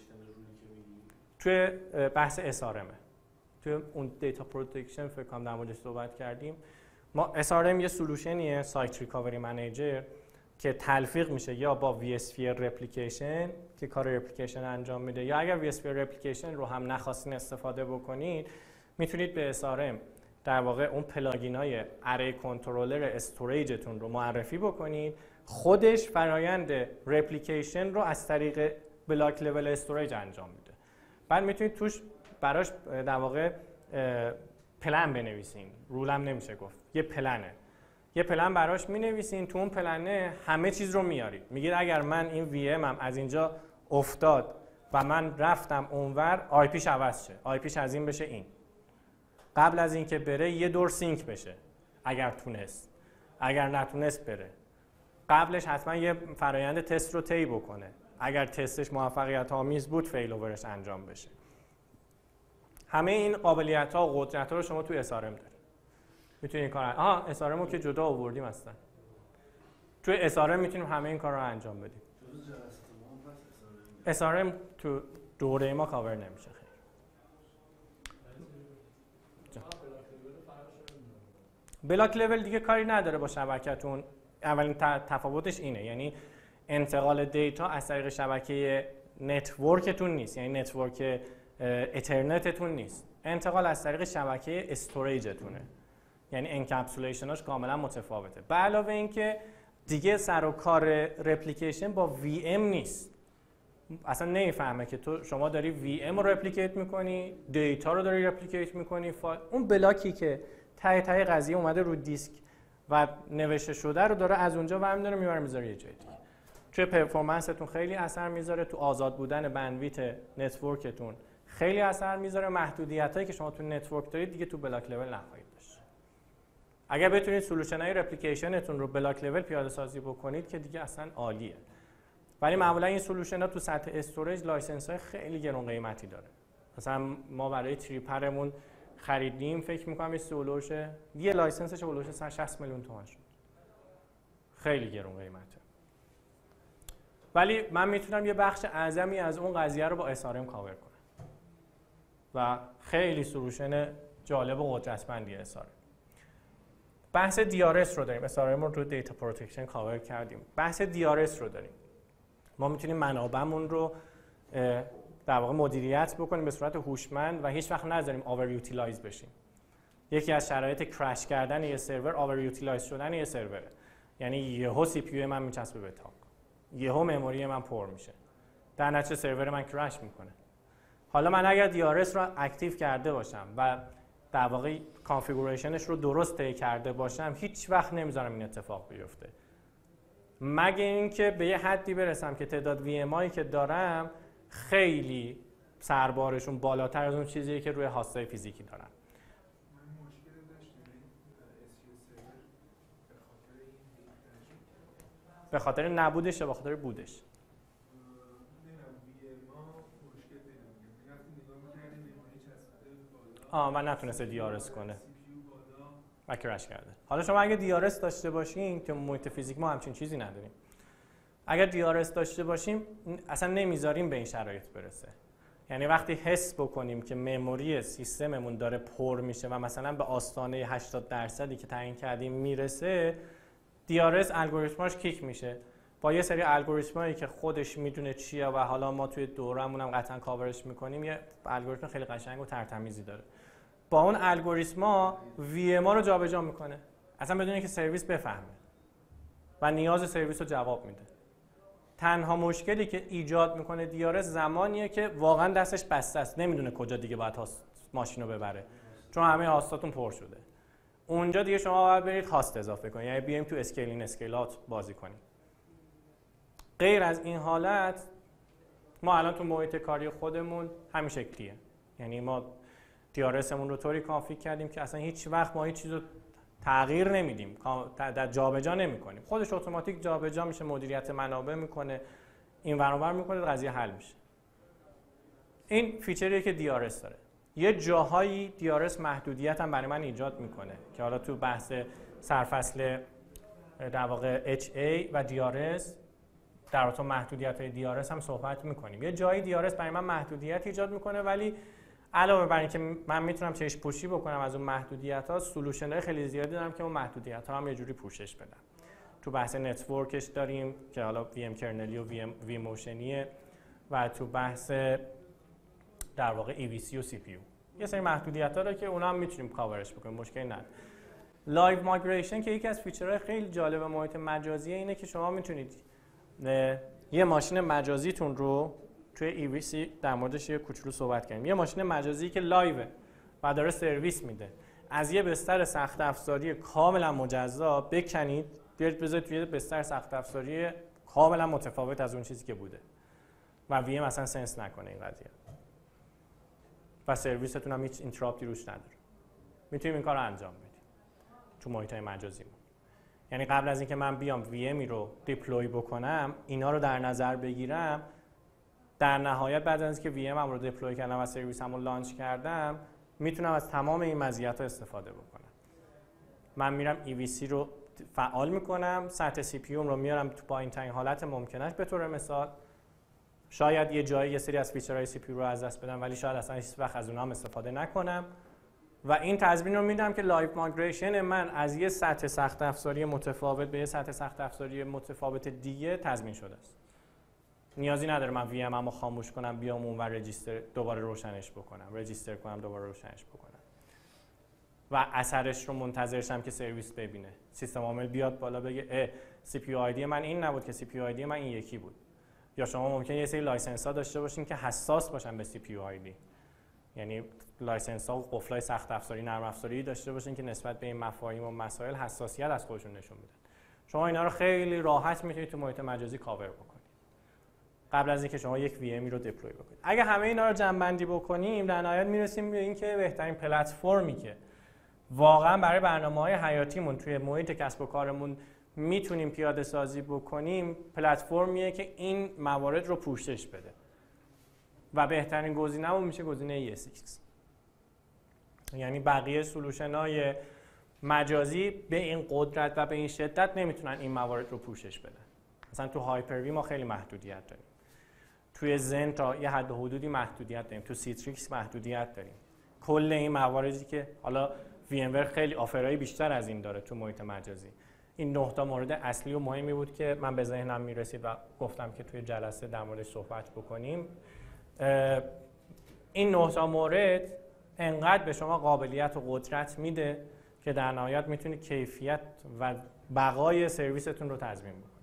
توی بحث SRM، توی اون دیتا پروتکشن فکر کنم در موردش صحبت کردیم. ما SRM یه سولوشنیه، سایت ریکاوری منیجر، که تلفیق میشه یا با vSphere رپلیکیشن که کار رپلیکیشن انجام میده، یا اگر vSphere رپلیکیشن رو هم نخواستین استفاده بکنید، میتونید به SRM در واقع اون پلاگینای اری کنترلر استوریجتون رو معرفی بکنید، خودش فرایند رپلیکیشن رو از طریق بلاک لول استوریج انجام میده. بعد میتونید توش براش در واقع پلن بنویسین، رولم نمیشه گفت، یه پلنه، یه پلن براش مینویسین، تو اون پلنه همه چیز رو میارید، میگید اگر من این وی ام از اینجا افتاد و من رفتم اونور، آی پیش عوض شه، آی پیش از این بشه این، قبل از اینکه بره یه دور سینک بشه اگر تونست، اگر نتونست بره قبلش حتما یه فرایند تست رو طی بکنه، اگر تستش موفقیت آمیز بود فیل اوورش انجام بشه. همه این قابلیت ها و قدرت ها رو شما توی SRM دارید. میتونید این کار SRM رو که جدا آوردیم اصلا، توی SRM میتونیم همه این کار رو انجام بدیم. SRM تو دوره ما کاور نمیشه خیلی. بلاک لول دیگه کاری نداره با شبکه‌تون. اولین تفاوتش اینه، یعنی انتقال دیتا از طریق شبکه نتورکتون نیست، یعنی نتورک اترنتتون نیست، انتقال از طریق شبکه استوریجتونه، یعنی انکپسولیشناش کاملا متفاوته. به علاوه اینکه دیگه سر و کار رپلیکیشن با VM نیست، اصلا نمیفهمه که شما داری VM رو رپلیکیت میکنی، دیتا رو داری رپلیکیت میکنی، اون بلاکی که ته قضیه اومده رو دیسک و نوشته شده رو داره از اونجا برمی داره میبره میذاره یه جای دیگه. توی پرفورمنستون خیلی اثر میذاره، تو آزاد بودن بندویت نتورکتون خیلی اثر میذاره. محدودیتایی که شما تو نتورک دارید دیگه تو بلاک لول نخواهید داشت. اگر بتونید سولوشن‌های رپلیکیشنتون رو بلاک لول پیاده سازی بکنید که دیگه اصلا عالیه. ولی معمولا این سولوشن‌ها تو سطح استوریج لایسنس‌های خیلی گران قیمتی داره. مثلا ما برای تریپرمون خریدیم، فکر می‌کنم یه لایسنسش هولوش 160 میلیون تومان شد. خیلی گران قیمته. ولی من میتونم یه بخش اعظمی از اون قضیه رو با SRM کاور کنم. و خیلی سولوشن جالب و قدرتمندیه SRM. بحث DRS رو داریم. SRM رو تو دیتا پروتکشن کاور کردیم. بحث DRS رو داریم. ما میتونیم منابعمون رو در واقع مدیریت بکنیم به صورت هوشمند و هیچ وقت نذاریم آور یوتیلایز بشیم. یکی از شرایط کرش کردن یه سرور آور یوتیلایز شدن یه سروره. یعنی یهو سی پی یو من میچسبه به تاق، یهو مموری من پر میشه، در نتیجه سرور من کرش میکنه. حالا من اگر DRS رو اکتیو کرده باشم و در واقع کانفیگوریشنش رو درست طی کرده باشم، هیچ وقت نمیذارم این اتفاق بیفته، مگه اینکه به یه حدی برسم که تعداد VM‌هایی که دارم خیلی سربارشون بالاتر از اون چیزیه که روی هاست‌های فیزیکی دارم. به خاطر نبودش یا به خاطر بودش؟ من نتونسته DRS کنه و کرش کرده. حالا شما اگه DRS داشته باشین که محیط فیزیک ما همچین چیزی نداریم. اگر DRS داشته باشیم اصلا نمیذاریم به این شرایط برسه. یعنی وقتی حس بکنیم که مموری سیستممون داره پر میشه و مثلا به آستانه 80% که تعیین کردیم میرسه، DRS الگوریتماش کیک میشه. با یه سری الگوریتمایی که خودش میدونه چیه و حالا ما توی دورمون هم قطعا کاورش میکنیم، یه الگوریتم خیلی قشنگ و ترتمیزی داره. با اون الگوریتما VM رو جابجا میکنه اصلا بدون اینکه سرویس بفهمه و نیاز سرویس رو جواب میده. تنها مشکلی که ایجاد میکنه DRS زمانیه که واقعا دستش بسته است، نمیدونه کجا دیگه باید ماشین رو ببره چون همه هاستاتون پر شده. اونجا دیگه شما باید برید هاست اضافه کنید، یعنی بیایم تو اسکیلین اسکیلات بازی کنیم. غیر از این حالت ما الان تو محیط کاری خودمون همین شکلیه. یعنی ما DRS مون رو طوری کانفیگ کردیم که اصلا هیچ وقت ما هیچ چیزو تغییر نمیدیم، جابجا نمیکنیم، خودش اتوماتیک جابجا میشه، مدیریت منابع میکنه، این ور اون ور میکنه، قضیه حل میشه. این فیچریه که DRS داره. یه جاهایی DRS محدودیت هم برای من ایجاد میکنه که حالا تو بحث سرفصل در واقع HA و DRS در رابطه محدودیت‌های DRS هم صحبت میکنیم. یه جایی DRS برای من محدودیت ایجاد میکنه، ولی علاوه بر اینکه من میتونم چشم پوشی بکنم از اون محدودیت‌ها، سولوشن‌های خیلی زیادی دارم که اون محدودیت‌ها هم یه جوری پوشش بدم. تو بحث نتورکش داریم که حالا VM کرنلی و VM موشنیه و تو بحث در واقع EVC و CPU یه سری محدودیت‌ها داره که اونا هم میتونیم کاورش بکنیم، مشکلی نداره. لایو مایگریشن که یکی از فیچرهای خیلی جالب محیط مجازی اینه که شما میتونید یه ماشین مجازیتون رو توی EVC در موردش یه کوچولو صحبت کنیم. یه ماشین مجازی که لایوه و داره سرویس میده، از یه بستر سخت افزاری کاملا مجزا بکنید بیارید بذارید توی بستر سخت افزاری کاملا متفاوت از اون چیزی که بوده و VM اصلا سنس نکنه این قضیه و سرویستون هم هیچ اینتراپتی روش نداره. میتونیم این کار رو انجام بدیم تو محیط‌های مجازیمون. یعنی قبل از اینکه من بیام VMی رو دیپلوی بکنم، اینا رو در نظر بگیرم، در نهایت بعد از اینکه VMم رو دیپلوی کردم و سرویسمو لانچ کردم، میتونم از تمام این مزیت‌ها استفاده بکنم. من میرم EVC رو فعال میکنم، سطح CPU رو میارم تو پایین‌ترین حالت ممکنش. به طور مثال شاید یه جایی یه سری از فیچرهای CPU رو از دست بدم، ولی شاید اصلا هیچ وقت از اونها استفاده نکنم و این تضمین رو میدم که لایو مایگریشن من از یه سطح سخت افزاری متفاوت به یه سطح سخت افزاری متفاوت دیگه تضمین شده است. نیازی نداره من VMم رو خاموش کنم بیام اون و رجیستر دوباره روشنش بکنم، رجیستر کنم دوباره روشنش بکنم و اثرش رو منتظرشم که سرویس ببینه، سیستم عامل بیاد بالا بگه CPU ID من این نبود که CPU ID من این یکی بود. یا شما ممکنه یه سری لایسنس ها داشته باشین که حساس باشن به CPU ID، یعنی لایسنس ها و قفلای سخت افزاری نرم افزاری داشته باشین که نسبت به این مفاهیم و مسائل حساسیت از خودشون نشون میدن. شما اینا رو خیلی راحت میتونید تو محیط مجازی کاور بکنید قبل از اینکه شما یک VMی رو دیپلوی بکنید. اگه همه اینا رو جمع‌بندی بکنیم، در نهایت میرسیم به اینکه بهترین پلتفرمی که واقعا برای برنامه‌های حیاتیمون توی محیط کسب و کارمون میتونیم پیاده سازی بکنیم، پلتفرمیه که این موارد رو پوشش بده و بهترین گزینه‌مون میشه گزینه ESX. یعنی بقیه سولوشن‌های مجازی به این قدرت و به این شدت نمیتونن این موارد رو پوشش بدن. مثلا تو هایپر-وی ما خیلی محدودیت داریم، توی زن تا یه حد و حدودی محدودیت داریم، تو سیتریکس محدودیت داریم. کل این مواردی که حالا VMware خیلی آفرای بیشتر از این داره تو محیط مجازی. این 9 تا مورد اصلی و مهمی بود که من به ذهنم میرسید و گفتم که توی جلسه در موردش صحبت بکنیم. این 9 تا مورد انقدر به شما قابلیت و قدرت میده که در نهایت میتونید کیفیت و بقای سرویستون رو تضمین بکنید.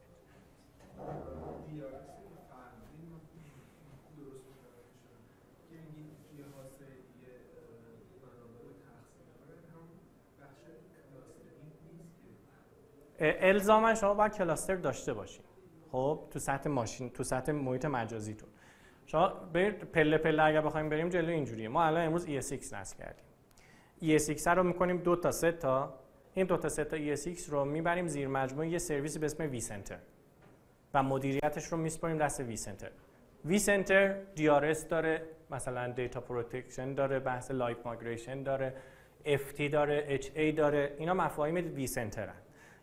الزاما شما باید کلاستر داشته باشید. خب تو سطح ماشین، تو سطح محیط مجازیتون شما پله پله اگر بخوایم بریم جلو اینجوریه. ما الان امروز ESX نصب کردیم. ESX رو می‌کنیم 2 تا 3 تا. این 2 تا 3 تا ESX رو میبریم زیر مجموعه یه سرویسی به اسم vCenter و مدیریتش رو میسپاریم دست vCenter. vCenter DRS داره، مثلا دیتا پروتکشن داره، بحث لایو مایگریشن داره، FT داره، HA داره. اینا مفاهیم vCenter هستند.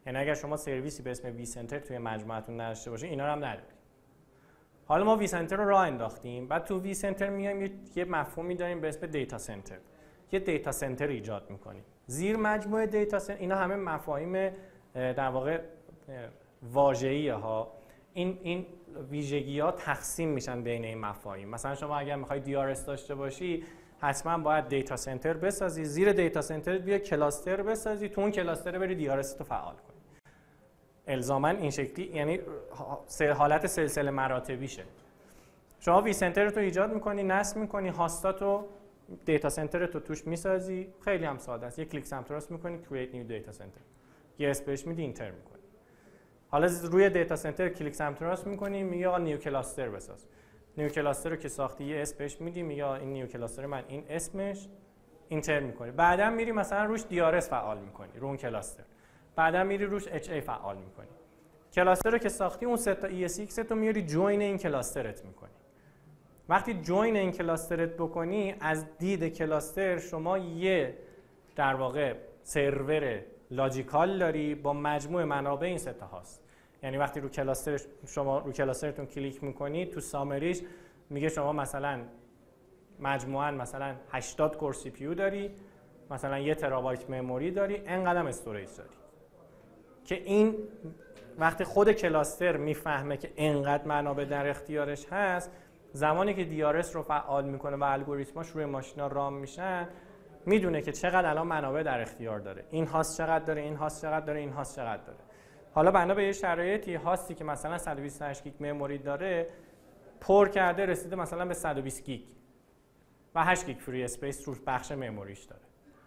یعنی اگر شما سرویسی به اسم وی سنتر توی مجموعتون نداشته باشین اینا رو هم ندارید. حالا ما وی سنتر رو راه انداختیم، بعد تو وی سنتر میایم یه مفهومی داریم به اسم دیتا سنتر. یه دیتا سنتر ایجاد میکنیم. زیر مجموعه دیتا سنتر اینا همه مفاهیم در واقع واژه‌ای ها. این ویژگی‌ها تقسیم میشن بین این مفاهیم. مثلا شما اگر می‌خوای DRS داشته باشی حتما باید دیتا سنتر بسازی، زیر دیتا سنتر بیا کلاستر بسازی، تو اون کلاستر بری DRS رو فعال کنی. الزاماً این شکلی، یعنی حالت سلسله مراتبیشه. شما وی سنتر رو ایجاد می‌کنی، نصب می‌کنی، هاستاتو دیتا سنتر تو توش می‌سازی، خیلی هم ساده است. یک کلیک سمت راست می‌کنی create new data center. یه اسم بهش میدی اینتر می‌کنی. حالا روی دیتا سنتر کلیک سمت راست می‌کنی، میگه آقا نیو کلاستر بساز. نیو کلاستر رو که ساختی یه اسم بهش میدی، میگه این نیو کلاستر من این اسمش، اینتر می‌کنی. بعداً میری مثلا روش DRS فعال می‌کنی رو اون کلاستر. بعداً میری روش HA فعال می‌کنی. کلاستر رو که ساختی اون سه تا ESX تو میاری جوین این کلاسترت می‌کنی. وقتی جوین این کلاسترت بکنی، از دید کلاستر شما یه در واقع سرور لاجیکال داری با مجموع منابع این سه تا هاست. یعنی وقتی رو کلاستر شما رو کلاسترتون کلیک میکنید تو سامریش میگه شما مثلا مجموعاً مثلا 80 کور سی پی یو داری، مثلا 1 ترابایت مموری داری، اینقدر استوریج داری. که این وقتی خود کلاستر میفهمه که اینقدر منابع در اختیارش هست، زمانی که DRS رو فعال میکنه و الگوریتماش روی ماشینا رام میشن، میدونه که چقدر الان منابع در اختیار داره. این هاست چقدر داره، این هاست چقدر داره، این هاست چقدر داره. حالا بنا به یه شرایطی هاستی که مثلا 128 گیگ مموری داره پر کرده رسیده مثلا به 120 گیگ و 8 گیگ فری اسپیس رو بخش مموریش داره.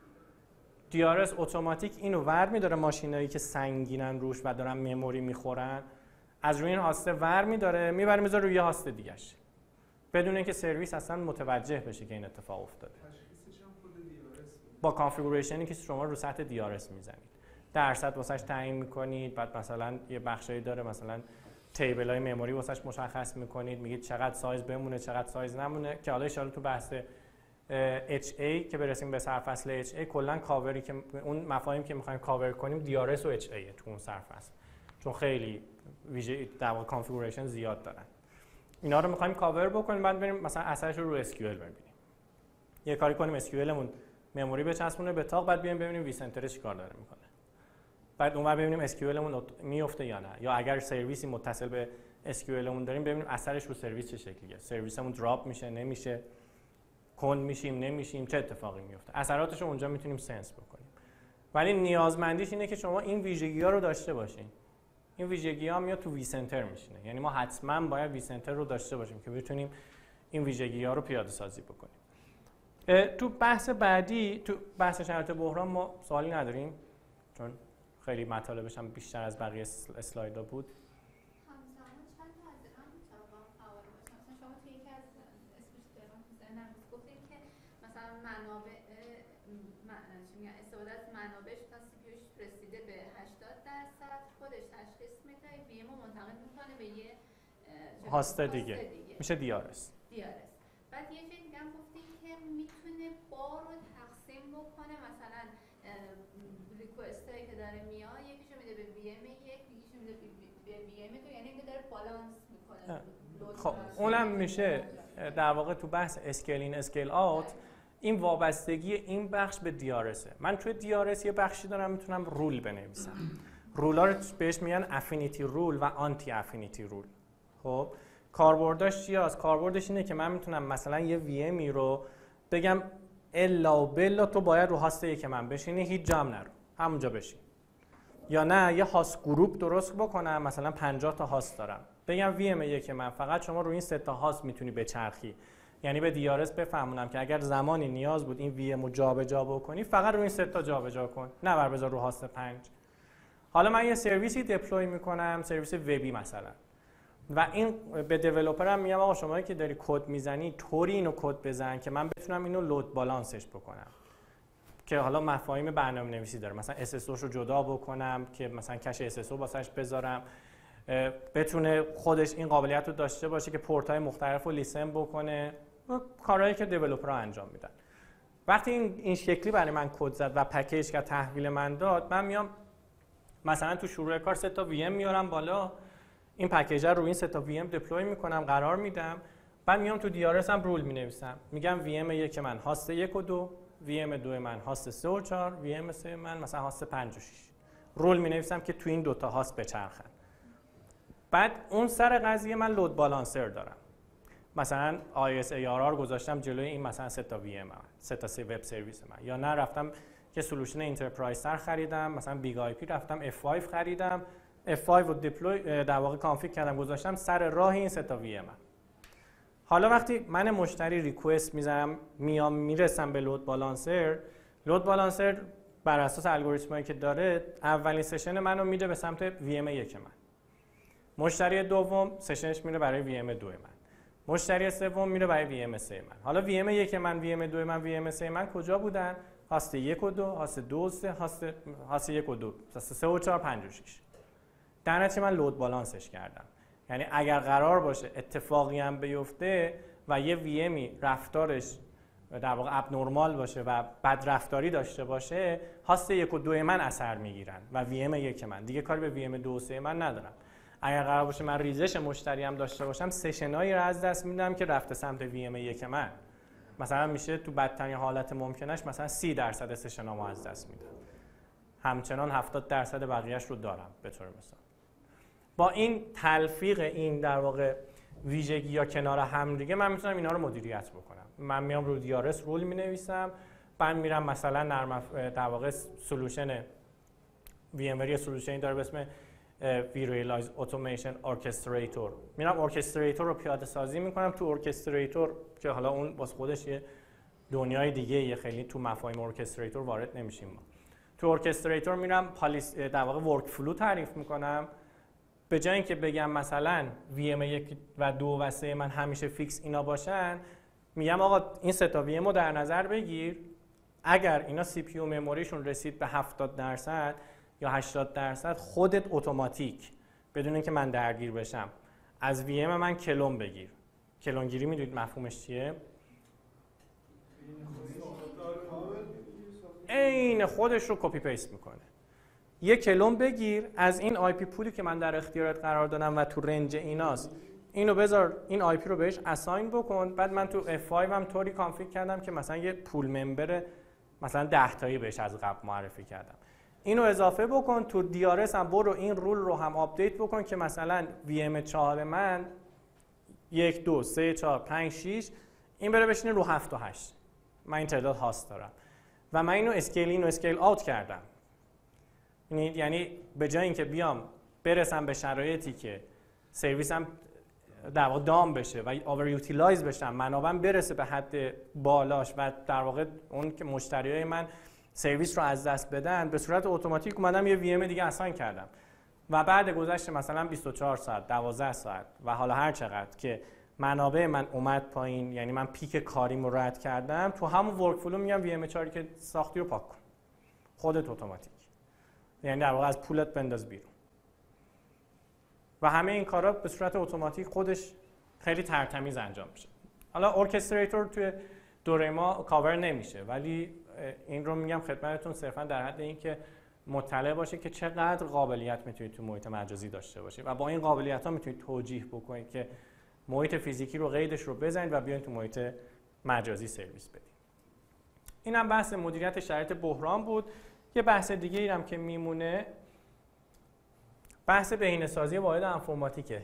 DRS اتوماتیک اینو ور میداره، ماشینایی که سنگینن روش و دارن مموری میخورن از روی این هاسته ور میداره، میبره میذاره روی هاست دیگه‌ش بدون اینکه سرویس اصلا متوجه بشه که این اتفاق افتاده. با کانفیگوریشنی که شما رو سطح DRS میزنید، درصد واسش تعیین میکنید، بعد مثلا یه بخشایی داره مثلا تیبل های مموری واسش مشخص میکنید، میگید چقدر سایز بمونه چقدر سایز نمونه، که حالا ان شاءالله تو بحث HA که برسیم به سرفصل HA کلا کاوری که اون مفاهیم که میخوایم کاور کنیم DRS و HA تو اون سرفصل، چون خیلی ویژه در واقع کانفیگوریشن زیاد دارن. اینا رو میخوایم کاور بکنیم، بعد بریم مثلا اثرش رو SQL ببینیم. یه کاری کنیم SQL مون مموری بچسبونه به تاق، بعد بیایم ببینیم وی سنتر چیکار داره میکنه. بعد اونور ببینیم SQL مون میفته یا نه، یا اگر سرویسی متصل به SQL مون داریم ببینیم اثرش رو سرویس چه شکلیه. سرویسمون دراپ میشه نمیشه، کند میشیم نمیشیم، چه اتفاقی میفته. اثراتش رو اونجا میتونیم سنس بکنیم. ولی نیازمندیش اینه که شما این ویژگی‌ها رو داشته باشین. این ویژگی‌ها میاد تو وی سنتر میشینه. یعنی ما حتما باید وی سنتر رو داشته باشیم که بتونیم این ویژگی‌ها رو پیاده سازی بکنیم. تو بحث بعدی، تو بحث شرایط بحران ما سوالی نداریم چون خیلی مطالبش هم بیشتر از بقیه اسلایدها بود. استفاده از منابعش تا CPUش رسیده به 80%، خودش تشخیص میده، VM رو منتقل میکنه به یه هاست دیگه. میشه DRS. بعد یه جای دیگه هم گفتیم که میتونه بار رو تقسیم بکنه، مثلا ریکوستایی که داره میاد یکیشو میده به VM یک، یکیشو میده به VM دو، یعنی اینو داره بالانس میکنه. خب اونم میشه در واقع تو بحث اسکیل این اسکیل آوت، این وابستگی این بخش به DRSه. من توی DRS یه بخشی دارم میتونم رول بنویسم. رولا رو بهش میگن افینیتی رول و آنتی افینیتی رول. خب کاربردش چیه؟ کاربردش اینه که من میتونم مثلا یه VMی رو بگم الا و بلا تو باید رو هاست که من بشینی، هیچ جام نرو، همونجا بشین. یا نه یه هاست گروپ درست بکنم، مثلا 50 تا هاست دارم، بگم VM که من فقط شما رو این 3 تا هاست میتونی بچرخی. یعنی به DRS بفهمونم که اگر زمانی نیاز بود این VM رو جابجا بکنی فقط روی این 3 تا جابجا کن، نه بر بذار رو هاست 5. حالا من یه سرویسی دپلوی میکنم، سرویس وبی مثلا، و این به دیولپرم میگم آقا شما که داری کد میزنی طوری اینو کد بزن که من بتونم اینو لود بالانسش بکنم، که حالا مفاهیم برنامه‌نویسی داره، مثلا SSO رو جدا بکنم که مثلا کش SSO واسش بذارم، بتونه خودش این قابلیت رو داشته باشه که پورت‌های مختلف رو لیسن بکنه، کارهایی که دیولپرها انجام میدن. وقتی این شکلی برای من کد زد و پکیج که تحویل من داد، من مثلا تو شروع کار 3 تا VM میارم بالا، این پکیج رو این 3 تا VM دپلوی میکنم، قرار میدم، بعد میام تو DRS هم رول مینویسم، میگم VM 1 من هاست 1 و 2، VM 2 من هاست 3 و 4، VM 3 من مثلا هاست 5 و 6. رول مینویسم که تو این 2 تا هاست بچرخن. بعد اون سر قضیه من لود بالانسر دارم. مثلا ISARR گذاشتم جلوی این مثلا 3 تا VM من، 3 تا وب سرویس من، یا نه رفتم که سولوشن انترپرایز تر خریدم، مثلا بیگ آی پی رفتم F5 خریدم، F5 رو دپلوی در واقع کانفیگ کردم گذاشتم سر راه این 3 تا VM من. حالا وقتی من مشتری ریکوست میذارم میام میرسم به لود بالانسر بر اساس الگوریتمایی که داره اولین سشن منو میده به سمت VM 1 من. مشتری دوم سشنش میره برای VM 2 من. مشتری سوم میره برای VM 3 من. حالا VM 1 من، VM 2 من، VM 3 من کجا بودن؟ هاست 1 و 2، هاست 2 و 3، هاست 1 و 2، هاست 3 و 4، 5 و 6. در نتیجه من لود بالانسش کردم. یعنی اگر قرار باشه اتفاقی هم بیفته و یه VMی رفتارش در واقع اب نورمال باشه و بد رفتاری داشته باشه، هاست 1 و 2 من اثر میگیرن و VM 1 من دیگه کاری به VM 2 و 3 من ندارم. اگر قرار باشه من ریزش مشتری هم داشته باشم، سشنایی رو از دست میدم که رفته سمت VM 1 من. مثلا میشه تو بدترین حالت ممکنش مثلا 30% سشنامو از دست میدم. همچنان 70% بقیه‌اش رو دارم به طور مثال. با این تلفیق این در واقع ویژگی یا کنار هم دیگه من میتونم اینا رو مدیریت بکنم. من میام رو دیارس رول مینویسم، بعد میرم مثلا در واقع سولوشن VMware سولوشنی داره به اسم vRealize Automation Orchestrator. میرم ارکستریتور رو پیاده سازی میکنم. تو ارکستریتور که حالا اون واسه خودش یه دنیای دیگه یه خیلی تو مفاهیم ارکستریتور وارد نمیشیم ما. تو ارکستریتور میرم در واقع ورک فلو تعریف میکنم. به جای اینکه بگم مثلا VM 1 و 2 و 3 من همیشه فیکس اینا باشن، میگم آقا این 3 تا VM رو در نظر بگیر، اگر اینا CPU مموریشون رسید به 70% یا 80% خودت اتوماتیک بدون اینکه من درگیر بشم از VM من کلون بگیر. کلونگیری میدونید مفهومش چیه؟ عین خودش رو کپی پیست میکنه. یه کلون بگیر از این آی پی پولی که من در اختیارت قرار دادم و تو رنج ایناست، اینو بذار این آی پی رو بهش اساین بکن. بعد من تو F5 هم طوری کانفیگ کردم که مثلا یه پول ممبر مثلا 10 تایی بهش از قبل معرفی کردم. اینو اضافه بکن تو دیارس هم برو این رول رو هم آپدیت بکن که مثلا VM 4 من 1 2 3 4 5 6 این بره بشینه رو 7 و 8. من این تعداد هاست دارم و من اینو اسکیل این و اسکیل آوت کردم. یعنی به جای اینکه بیام برسم به شرایطی که سرویسم در واقع دام بشه و اوور یوتیلایز بشم، منابعم برسه به حد بالاش و در واقع اون که مشتریای من سرویس رو از دست بدن، به صورت اتوماتیک اومدم یه VM دیگه اساین کردم و بعد گذشت مثلا 24 ساعت 12 ساعت و حالا هر چقدر که منابع من اومد پایین، یعنی من پیک کاریم رو رد کردم، تو همون ورک فلو میگم VM 4 که ساختی رو پاک کن خودت اتوماتیک، یعنی در واقع از پولت بنداز بیرون. و همه این کارا به صورت اتوماتیک خودش خیلی ترتمیز انجام میشه. حالا ارکستریتور توی دوره ما کاور نمیشه، ولی این رو میگم خدمتتون صرفا در حد اینکه مطلع باشه که چقدر قابلیت میتونید تو محیط مجازی داشته باشید و با این قابلیت ها میتونید توجیه بکنید که محیط فیزیکی رو قیدش رو بزنید و بیاین تو محیط مجازی سرویس بدید. اینم بحث مدیریت شرایط بحران بود. یه بحث دیگه ایرم که میمونه بحث بهینه‌سازی واحد انفرماتیکه.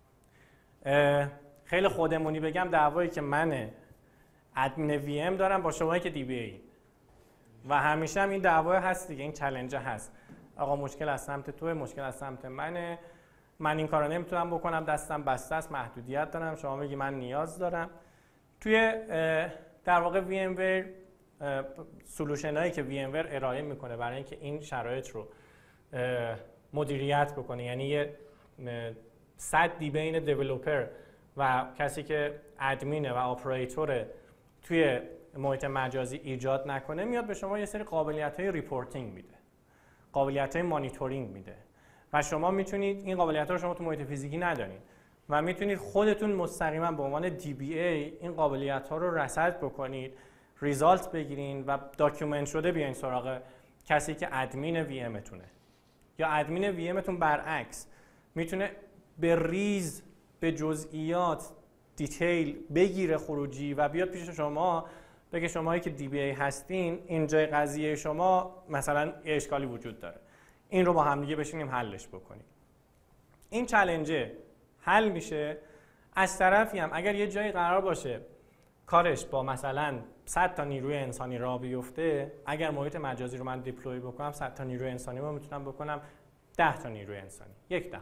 خیلی خودمونی بگم دعوایی که من ادمین وی ام دارم با شمایی که دی بی ای و همیشه هم این دعوا هست دیگه، این چالش هست. آقا مشکل از سمت توه، مشکل از سمت منه، من این کارو نمیتونم بکنم، دستم بسته است، محدودیت دارم، شما میگی من نیاز دارم. توی در واقع VMware سولوشن هایی که VMware ارائه میکنه برای اینکه این شرایط رو مدیریت بکنه، یعنی یه سدی بین دیولپر و کسی که ادمینه و اپراتوره توی محیط مجازی ایجاد نکنه، میاد به شما یه سری قابلیت‌های ریپورتینگ میده، قابلیت‌های مانیتورینگ میده و شما میتونید این قابلیت‌ها رو شما تو محیط فیزیکی ندارید و میتونید خودتون مستقیما به عنوان DBA این قابلیت‌ها رو رصد بکنید، ریزالت بگیرین و داکیومنت شده بیاین سراغ کسی که ادمین وی امتونه یا ادمین وی امتون برعکس میتونه به ریز به جزئیات دیتیل بگیره خروجی و بیاد پیش شما بگه شمایی که دی بی ای هستین اینجای قضیه شما مثلا یه اشکالی وجود داره، این رو با هم دیگه بشینیم حلش بکنیم. این چالنجه حل میشه. از طرفی هم اگر یه جایی قرار باشه کارش با مثلا 100 تا نیروی انسانی راه بیفته، اگر محیط مجازی رو من دیپلوی بکنم 100 تا نیروی انسانی رو میتونم بکنم 10 تا نیروی انسانی،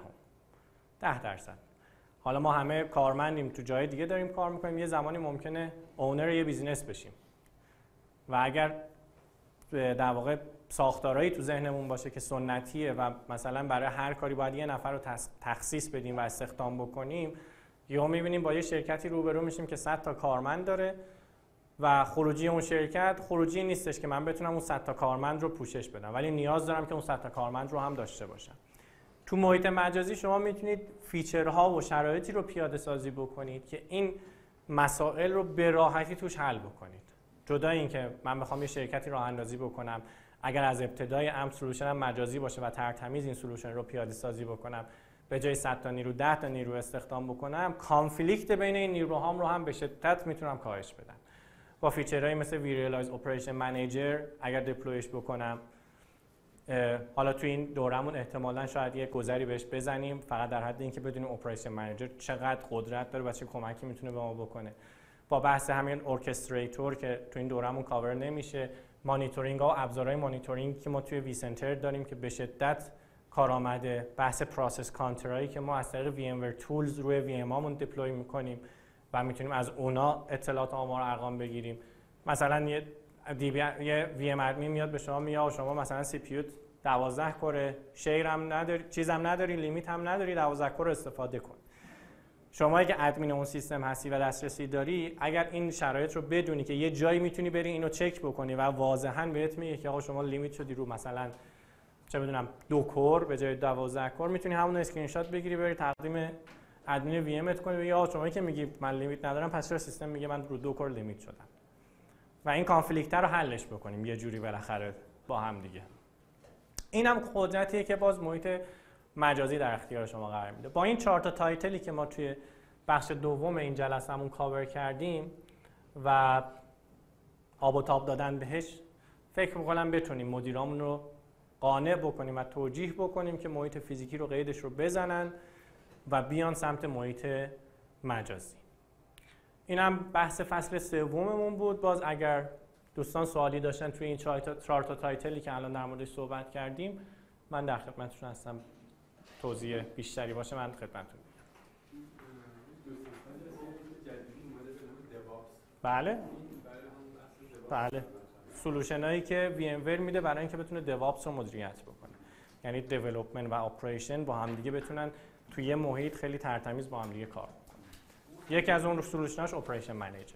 10%. حالا ما همه کارمندیم، تو جای دیگه داریم کار میکنیم، یه زمانی ممکنه اونر یه بیزینس بشیم و اگر در واقع ساختارهایی تو ذهنمون باشه که سنتیه و مثلا برای هر کاری باید یه نفر رو تخصیص بدیم و استخدام بکنیم، یا میبینیم با یه شرکتی روبرو میشیم که 100 تا کارمند داره و خروجی اون شرکت خروجی نیستش که من بتونم اون 100 تا کارمند رو پوشش بدم، ولی نیاز دارم که اون 100 تا کارمند رو هم داشته باشم. تو محیط مجازی شما میتونید فیچرها و شرایطی رو پیاده سازی بکنید که این مسائل رو به راحتی توش حل بکنید. جدا اینکه من بخوام یه شرکتی راه اندازی بکنم، اگر از ابتدای امر سولوشنم مجازی باشه و ترتمیز این سولوشن رو پیاده سازی بکنم، به جای 100 تا نیرو 10 تا نیرو استخدام بکنم، کانفلیکت بین این نیروهام رو هم به شدت میتونم کاهش بدم. با فیچرهایی مثل ویریالایز اپریشن منیجر اگر دیپلویش بکنم، حالا تو این دورمون احتمالاً شاید یه گذری بهش بزنیم، فقط در حد اینکه بدونیم اپریشن منیجر چقدر قدرت داره و چه کمکی میتونه به ما بکنه. با بحث همین ارکستریتور که تو این دورمون کاور نمیشه، مانیتورینگ ها و ابزارهای مانیتورینگ که ما توی وی سنتر داریم که به شدت کارآمده، بحث پروسس کانترایی که ما از طریق وی ام ور تولز روی وی ام هامون دیپلوی میکنیم و میتونیم از اونا اطلاعات آمار ارقام بگیریم. مثلا یه وی ام ادمین میاد به شما میگه شما مثلا سی پی یو 12 کوره، شیر هم نداری، چیزم نداری، لیمیت هم نداری، 12 کور استفاده کن. شما اگه ادمین اون سیستم هستی و دسترسی داری، اگر این شرایط رو بدونی که یه جایی میتونی بری اینو چک بکنی و واضحاً بهت میگه که آقا شما لیمیت شدی رو مثلا چه بدونم 2 کور به جای 12 کور، میتونی همون اسکرین شات بگیری بری تقدیم ادمین وی امت کنی بگی آقا شما که میگی من لیمیت ندارم، پس چرا سیستم میگه من رو 2 کور لیمیت شدم، و این کانفلیکت رو حلش بکنیم یه جوری بالاخره با هم دیگه. اینم قدرتیه که باز محیط مجازی در اختیار شما قرار میده. با این 4 تا تایتلی که ما توی بخش دوم این جلسه‌مون کاور کردیم و آب و تاب دادن بهش، فکر می‌کنم بتونیم مدیرامون رو قانع بکنیم و توجیه بکنیم که محیط فیزیکی رو قیدش رو بزنن و بیان سمت محیط مجازی. اینم بحث فصل سوممون بود. باز اگر دوستان سوالی داشتن توی این 4 تا تایتلی که الان در موردش صحبت کردیم، من در خدمتتون هستم. توضیح بیشتری باشه من خدمتتون. بله. سولوشن هایی که وی ام ور میده برای اینکه بتونه دیوآپس رو مدیریت بکنه. یعنی دیولپمنت و اپریشن با هم دیگه بتونن توی یه محیط خیلی ترتمیز با هم دیگه کار بکنن. یکی از اون سولوشناش اپریشن منیجر.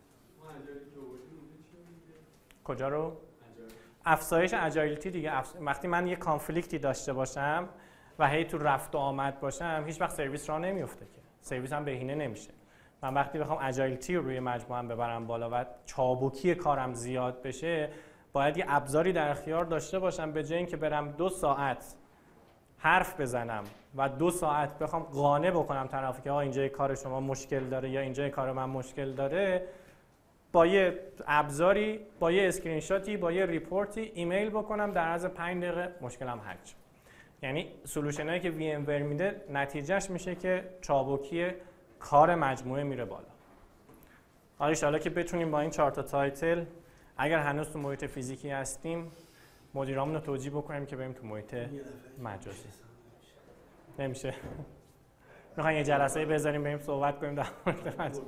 کجا رو؟ افزایش اجایلیتی دیگه. وقتی من یه کانفلیکتی داشته باشم و هی تو رفت و آمد باشم، هیچ وقت سرویس راه نمیفته که. سرویس هم بهینه نمیشه. من وقتی بخوام اجایلیتی رو روی مجموعه ببرم بالا و چابکی کارم زیاد بشه، باید یه ابزاری در اختیار داشته باشم به جای اینکه برم 2 ساعت حرف بزنم و 2 ساعت بخوام قانع بکنم طرفو که اینجای کار شما مشکل داره یا اینجای کار من مشکل داره، با یه ابزاری، با یه اسکرین شاتی، با یه ریپورتی ایمیل بکنم، در عرض 5 دقیقه مشکلم حل شد. یعنی سولوشنایی که وی ام ور میده نتیجهش میشه که چابکی کار مجموعه میره بالا. حالا ان شاءالله که بتونیم با این 4 تا تایتل، اگر هنوز تو محیط فیزیکی هستیم، مدیرامون رو توجیه بکنیم که بریم تو محیط مجازی. نمیشه. میخواین یه جلسه بذاریم بریم صحبت کنیم در مورد مجازی.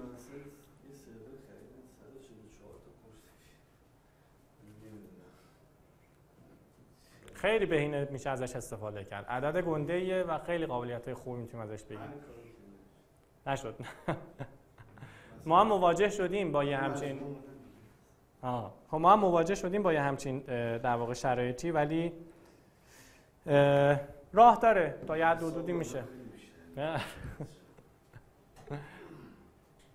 خیلی بهینه میشه ازش استفاده کرد. عدد گنده‌ایه و خیلی قابلیت‌های خوبی میتونیم ازش بگیریم. نشد. ما هم مواجه شدیم با یه همچین ما هم مواجه شدیم با یه همچین در واقع شرایطی، ولی راه داره تا یه حد حدودی میشه.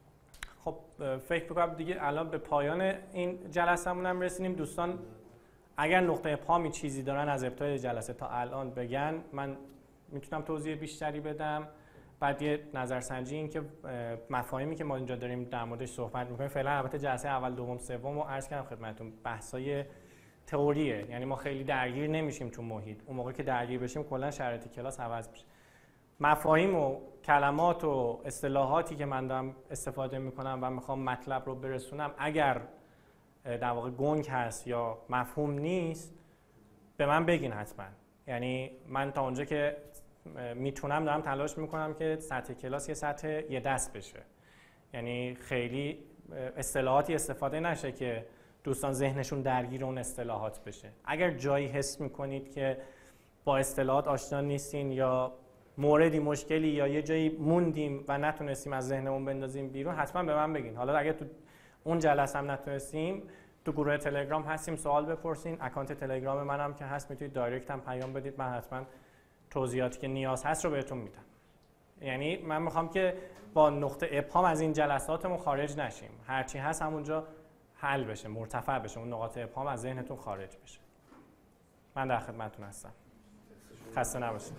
خب فکر می‌کنم دیگه الان به پایان این جلسه‌مون هم رسیدیم. دوستان اگر نقطه ابهامی چیزی دارن از ابتدای جلسه تا الان بگن، من میتونم توضیح بیشتری بدم. بعد یه نظرسنجی این که مفاهیمی که ما اینجا داریم در موردش صحبت میکنیم، فعلا البته جلسه اول دوم سوم رو عرض کردم خدمتتون، بحثای تئوریه، یعنی ما خیلی درگیر نمیشیم تو محیط. اون موقع که درگیر بشیم کلا شرایط کلاس عوض میشه. مفاهیم و کلمات و اصطلاحاتی که من دارم استفاده میکنم و میخوام مطلب رو برسونم، اگر در واقع گنگ هست یا مفهوم نیست به من بگین حتما. یعنی من تا اونجا که میتونم دارم تلاش میکنم که سطح کلاس یه سطح یه دست بشه، یعنی خیلی اصطلاحاتی استفاده نشه که دوستان ذهنشون درگیر اون اصطلاحات بشه. اگر جایی حس میکنید که با اصطلاحات آشنا نیستین یا موردی مشکلی یا یه جایی موندیم و نتونستیم از ذهنمون بندازیم بیرون، حتما به من بگین. حالا اگه تو اون جلسه هم نتونستیم، تو گروه تلگرام هستیم، سوال بپرسین. اکانت تلگرام منم که هست، میتونید دایرکت هم پیام بدید، من حتما توضیحاتی که نیاز هست رو بهتون میدم. یعنی من میخوام که با نقطه ابهام از این جلساتمون خارج نشیم، هرچی هست همونجا حل بشه، مرتفع بشه، اون نقاط ابهام از ذهنتون خارج بشه. من در خدمتتون هستم. خسته نباشید.